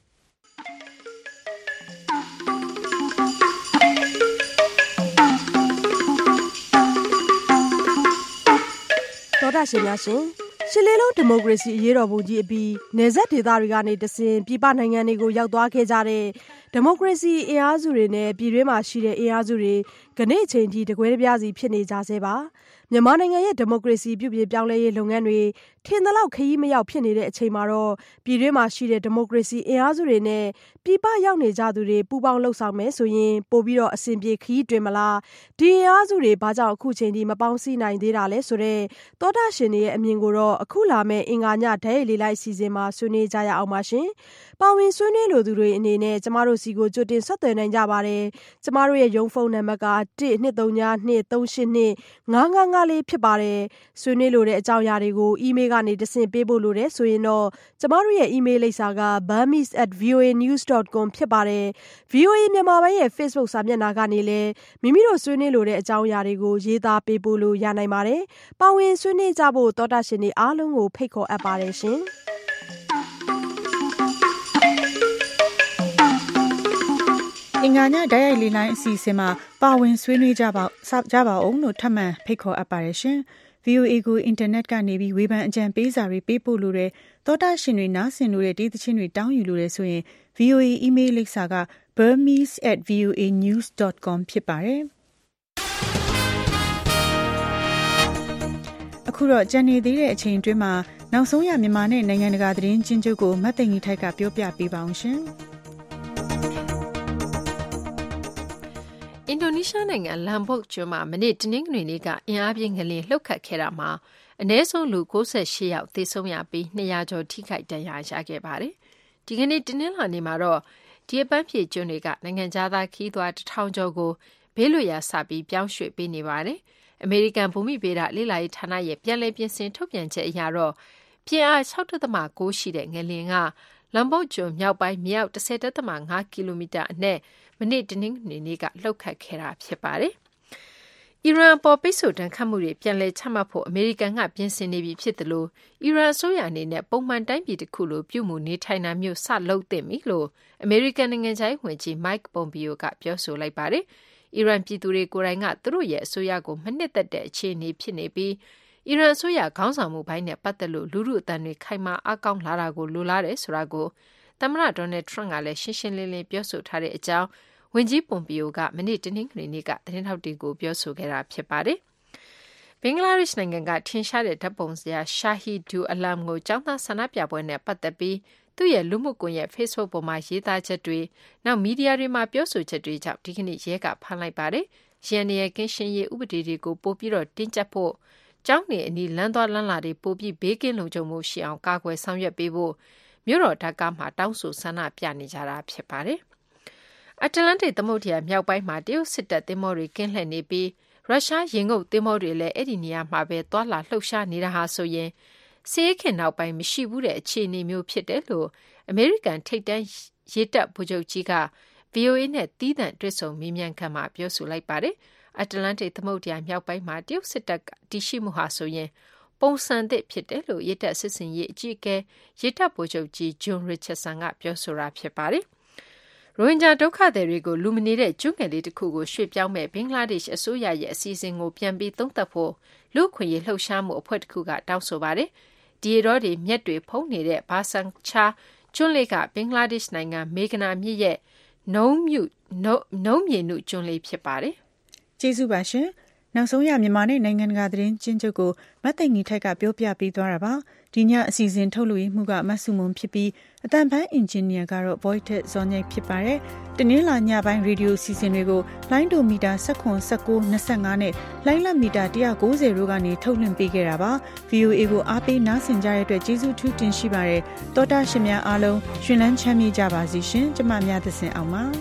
[SPEAKER 6] သောတာရှင်များရှင်ရှစ်လေးလုံးဒီမိုကရေစီအရေးတော်ပုံကြီးအပြီးနယ်စပ်ဒေသတွေကနေတဆင့်ပြည်ပနိုင်ငံတွေကိုရောက်သွားခဲ့ကြတဲ့ဒီမိုကရေစီအင်အားစုတွေနဲ့ပြည်တွင်းမှာရှိတဲ့အင်အားစုတွေခဏအချိန်ကြီးတကွဲတပြားစီဖြစ်နေကြဆဲပါမြန်မာနိုင်ငံရဲ့ဒီမိုကရေစီပြုပြင်ပြောင်းလဲရေးလုပ်ငန်းတွေထင်သလောက်ခရီးမရောက်ဖြစ်နေတဲ့အချိန်မှာတော့ပြည်တွင်းမှာရှိတဲ့ဒီမိုကရေစီအင်အားစုတွေနဲ့ပြည်ပရောက်နေကြသူတွေပူးပေါင်းလှုပ်ဆောင်မယ်ဆိုရင်ပိုပြီးတော့အဆင်ပြေခရီးတွင်မလားဒီအင်အားစုတွေဘာကြောင့်အခုချိန်ထိမပေါင်းစည်းနိုင်သေးတာလဲဆိုတော့သောတာရှင်တွေရဲ့အမြင်ကိုတော့အခုလာမယ့်အင်္ဂါညဓာတ်ရိုက်လေးလိုက်စီစဉ်မှာဆွေးနွေးကြရအောင်ပါရှင်ပါဝင်ဆွေးနွေးလိုသူတွေအနေနဲ့ကျမတို့စီကိုကြိုတင်ဆက်သွယ်နိုင်ကြပါတယ်ကျမတို့ရဲ့ရုံးဖုန်းနံပါတ်ကone two three two two three eight two five five fiveလေးဖြစ်ပါတယ်ဆွေးနွေးလိုတဲ့အကြောင်းအရာတွေကိုအီးမေးလ်ကနေတဆင့်ပေးဖို့လိုတယ်ဆိုရင်တော့ကျမတို့ရဲ့အီးမေးလ်လိပ်စာက burmese at voa news dot com ဖြစ်ပါတယ် ဗီအိုအေ မြန်မာပိုင်းရဲ့ Facebook စာမျက်နှာကနေလည်းမိမိတို့ဆွေးနွေးလိုတဲ့အကြောင်းအရာတွေကိုရေးသားပေးပို့လို့ရနိုင်ပါတယ်ပါဝင်ဆွေးနွေးကြဖို့သောတာရှင်တွေအားလုံးကိုဖိတ်ခေါ်အပ်ပါတယ်ရှင်
[SPEAKER 2] အင်္ဂါညဓာတ်ရိုက်လေးလိုင်းအစီအစဉ်မှာပါဝင်ဆွေးနွေးကြပါကြပါအောင်လို့ထပ်မံဖိတ်ခေါ်အပ်ပါတယ်ရှင် ဗီအိုအေ ကိုအင်တာနက်ကနေပြီးဝေဖန်အကြံပေးစာတွေပေးပို့လို့တဲ့သောတာရှင်တွေနားဆင်လို့တဲ့ဒီသချင်းတွေတောင်းယူလို့တဲ့ဆိုရင် ဗီအိုအေ email လိပ်စာက burmese at voa news dot com ဖြစ်ပါတယ်အခုတော့ကြံနေသေးတဲ့အချိန်အတွင်းမှာနောက်ဆုံးရမြန်မာနဲ့နိုင်ငံတကာသတင်းချင်းချုပ်ကိုမတ်သိင်ကြီးထိုက်ကပြောပြပေးပါအောင်ရှင်
[SPEAKER 7] အင်ဒိုနီးရှားနိုင်ငံလမ်ဘုတ်ကျွန်းမှာမနေ့တနင်္ဂနွေနေ့ကအင်အားပြင်းငလျင်လှုပ်ခတ်ခဲ့တာမှာအနည်းဆုံးလူ၉၈ယောက်သေဆုံးရပြီး၂၀၀ကျော်ထိခိုက်ဒဏ်ရာရခဲ့ပါတယ်။ဒီကနေ့တနင်္လာနေ့မှာတော့ဒီအပန်းဖြေကျွန်းတွေကနိုင်ငံခြားသားခီးသွားတစ်ထောင်ကျော်ကိုဘေးလွတ်ရာစပြီးပြောင်းရွှေ့ပေးနေပါတယ်။အမေရိကန်ဘူမိဗေဒလေ့လာရေးဌာနရဲ့ပြန်လည်ပြင်ဆင်ထုတ်ပြန်ချက်အရတော့ပြင်းအား၆.၉ရှိတဲ့ငလျင်ကလမ်ဘုတ်ကျွန်းမြောက်ပိုင်းမြောက်၁၀.၅ကီလိုမီတာအနက်မနေ့တနင်္ဂနွေနေ့ကလှုပ်ခတ်ခဲ့တာဖြစ်ပါတယ်။အီရန်ပေါ်ပိတ်ဆို့ဒဏ်ခတ်မှုတွေပြန်လည်ချမှတ်ဖို့အမေရိကန်ကပြင်ဆင်နေပြီဖြစ်တယ်လို့အီရန်အစိုးရအနေနဲ့ပုံမှန်တိုင်းပြည်တစ်ခုလိုပြုမှုနေထိုင်တာမျိုးစလုပ်သင့်ပြီလို့အမေရိကန်နိုင်ငံခြားရေးဝန်ကြီး Mike Pompeo ကပြောဆိုလိုက်ပါတယ်။အီရန်ပြည်သူတွေကိုယ်တိုင်ကသူတို့ရဲ့အစိုးရကိုမနှစ်သက်တဲ့အခြေအနေဖြစ်နေပြီးအီရန်အစိုးရခေါင်းဆောင်မှုပိုင်းနဲ့ပတ်သက်လို့လူထုအသံတွေခိုင်မာအားကောင်းလာတာကိုလိုလားတယ်ဆိုတာကိုသမ္မတဒေါ်နယ်ထရန့်ကလည်းရှင်းရှင်းလင်းလင်းပြောဆိုထားတဲ့အကြောင်းဝန်ကြီးပွန်ပီယိုကမနေ့တနင်္ဂနွေနေ့ကသတင်းထောက်တွေကိုပြောဆိုခဲ့တာဖြစ်ပါတယ်။ဘင်္ဂလားဒေ့ရှ်နိုင်ငံကထင်ရှားတဲ့ဓာတ်ပုံဆရာရှာဟီဒူအလမ်ကိုကျောင်းသားဆန္ဒပြပွဲနဲ့ပတ်သက်ပြီးသူ့ရဲ့လူမှုကွန်ရက် Facebook ပေါ်မှာရေးသားချက်တွေနောက်မီဒီယာတွေမှာပြောဆိုချက်တွေကြောင့်ဒီကနေ့ရဲကဖမ်းလိုက်ပါတယ်။ရန်ရဲကင်းရှင်းရေးဥပဒေတွေကိုပို့ပြီးတော့တင်းကျပ်ဖို့ကျောင်းနေအနီးလမ်းသွားလမ်းလာတွေပို့ပြီးဘေးကင်းလုံခြုံမှုရှိအောင်ကာကွယ်ဆောင်ရွက်ပေးဖို့မြို့တော်ဒါကာမှာတောင်းဆိုဆန္ဒပြနေကြတာဖြစ်ပါတယ်။အတ္တလန္တိတ်သမုဒ္ဒရာမြောက်ပိုင်းမှာတရုတ်စစ်တပ်သင်္ဘောတွေကင်းလှည့်နေပြီးရုရှားရေငုပ်သင်္ဘောတွေလည်းအဲ့ဒီနေရာမှာပဲသွာလာလှုပ်ရှားနေတာဟာဆိုရင်စစ်ရေးခင်နောက်ပိုင်းမရှိဘူးတဲ့အခြေအနေမျိုးဖြစ်တယ်လို့အမေရိကန်ထိပ်တန်းရေတပ်ဗိုလ်ချုပ်ကြီးက ဗီအိုအေ နဲ့တီးသန့်တွေ့ဆုံမေးမြန်းခန်းမှာပြောဆိုလိုက်ပါတယ်။အတ္တလန္တိတ်သမုဒ္ဒရာမြောက်ပိုင်းမှာတရုတ်စစ်တပ်တည်ရှိမှုဟာဆိုရင်ပုံစံသစ်ဖြစ်တယ်လို့ရေတပ်စစ်စင်ရေးအကြီးအကဲရေတပ်ဗိုလ်ချုပ်ကြီးဂျွန်ရစ်ချတ်ဆန်ကပြောဆိုတာဖြစ်ပါတယ်။ရိုဟင်ဂျာဒုက္ခသည်တွေကိုလူမနေတဲ့ကျွန်းငယ်လေးတစ်ခုကိုရွှေ့ပြောင်းမဲ့ဘင်္ဂလားဒေ့ရှ်အစိုးရရဲ့အစီအစဉ်ကိုပြန်ပြီးသုံးသပ်ဖို့လူ့ခွင့်ရေးလှုပ်ရှားမှုအဖွဲ့တစ်ခုကတောင်းဆိုပါတယ်။ဒီရောတွေမြက်တွေဖုံးနေတဲ့ဘာဆန်ချာကျွန်းလေးကဘင်္ဂလားဒေ့ရှ်နိုင်ငံမေဂနာမြစ်ရဲ့နုံးမြုနုံးမြေနုကျွန်းလေးဖြစ်ပါတယ်
[SPEAKER 2] ။ကျေးဇူးပါရှင်။နောက်ဆုံးရမြန်မာနဲ့နိုင်ငံတကာသတင်းချင်းချုပ်ကိုမတ်သိင်္ဂီထိုက်ကပြောပြပေးသွားတာပါ။ဒီညအစီအစဉ်ထုတ်လွှင့်မှုကမတ်စုမုံဖြစ်ပြီးအတန်ဖန်အင်ဂျင်နီယာကတော့ Void ဇော်ညိတ်ဖြစ်ပါတယ်။တနင်္လာညပိုင်းရေဒီယိုစီစဉ်တွေကိုလိုင်းဒိုမီတာ၁၇ ၁၉ ၂၅နဲ့လိုင်းလမီတာ၁၉၀တို့ကနေထုတ်လွှင့်ပေးခဲ့တာပါ။ ဗီအိုအေ ကိုအားပေးနားဆင်ကြတဲ့အတွက်ကျေးဇူးထူးတင်ရှိပါတယ်။တောတာရှင်များအားလုံးရှင်လန်းချမ်းမြေ့ကြပါစေရှင်။ကျမများသစဉ်အောင်ပါ။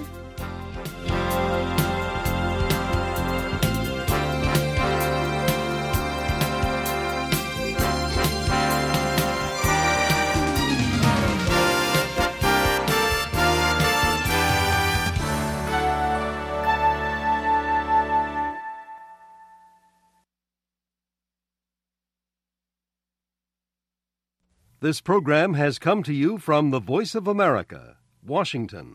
[SPEAKER 8] This program has come to you from the Voice of America, Washington.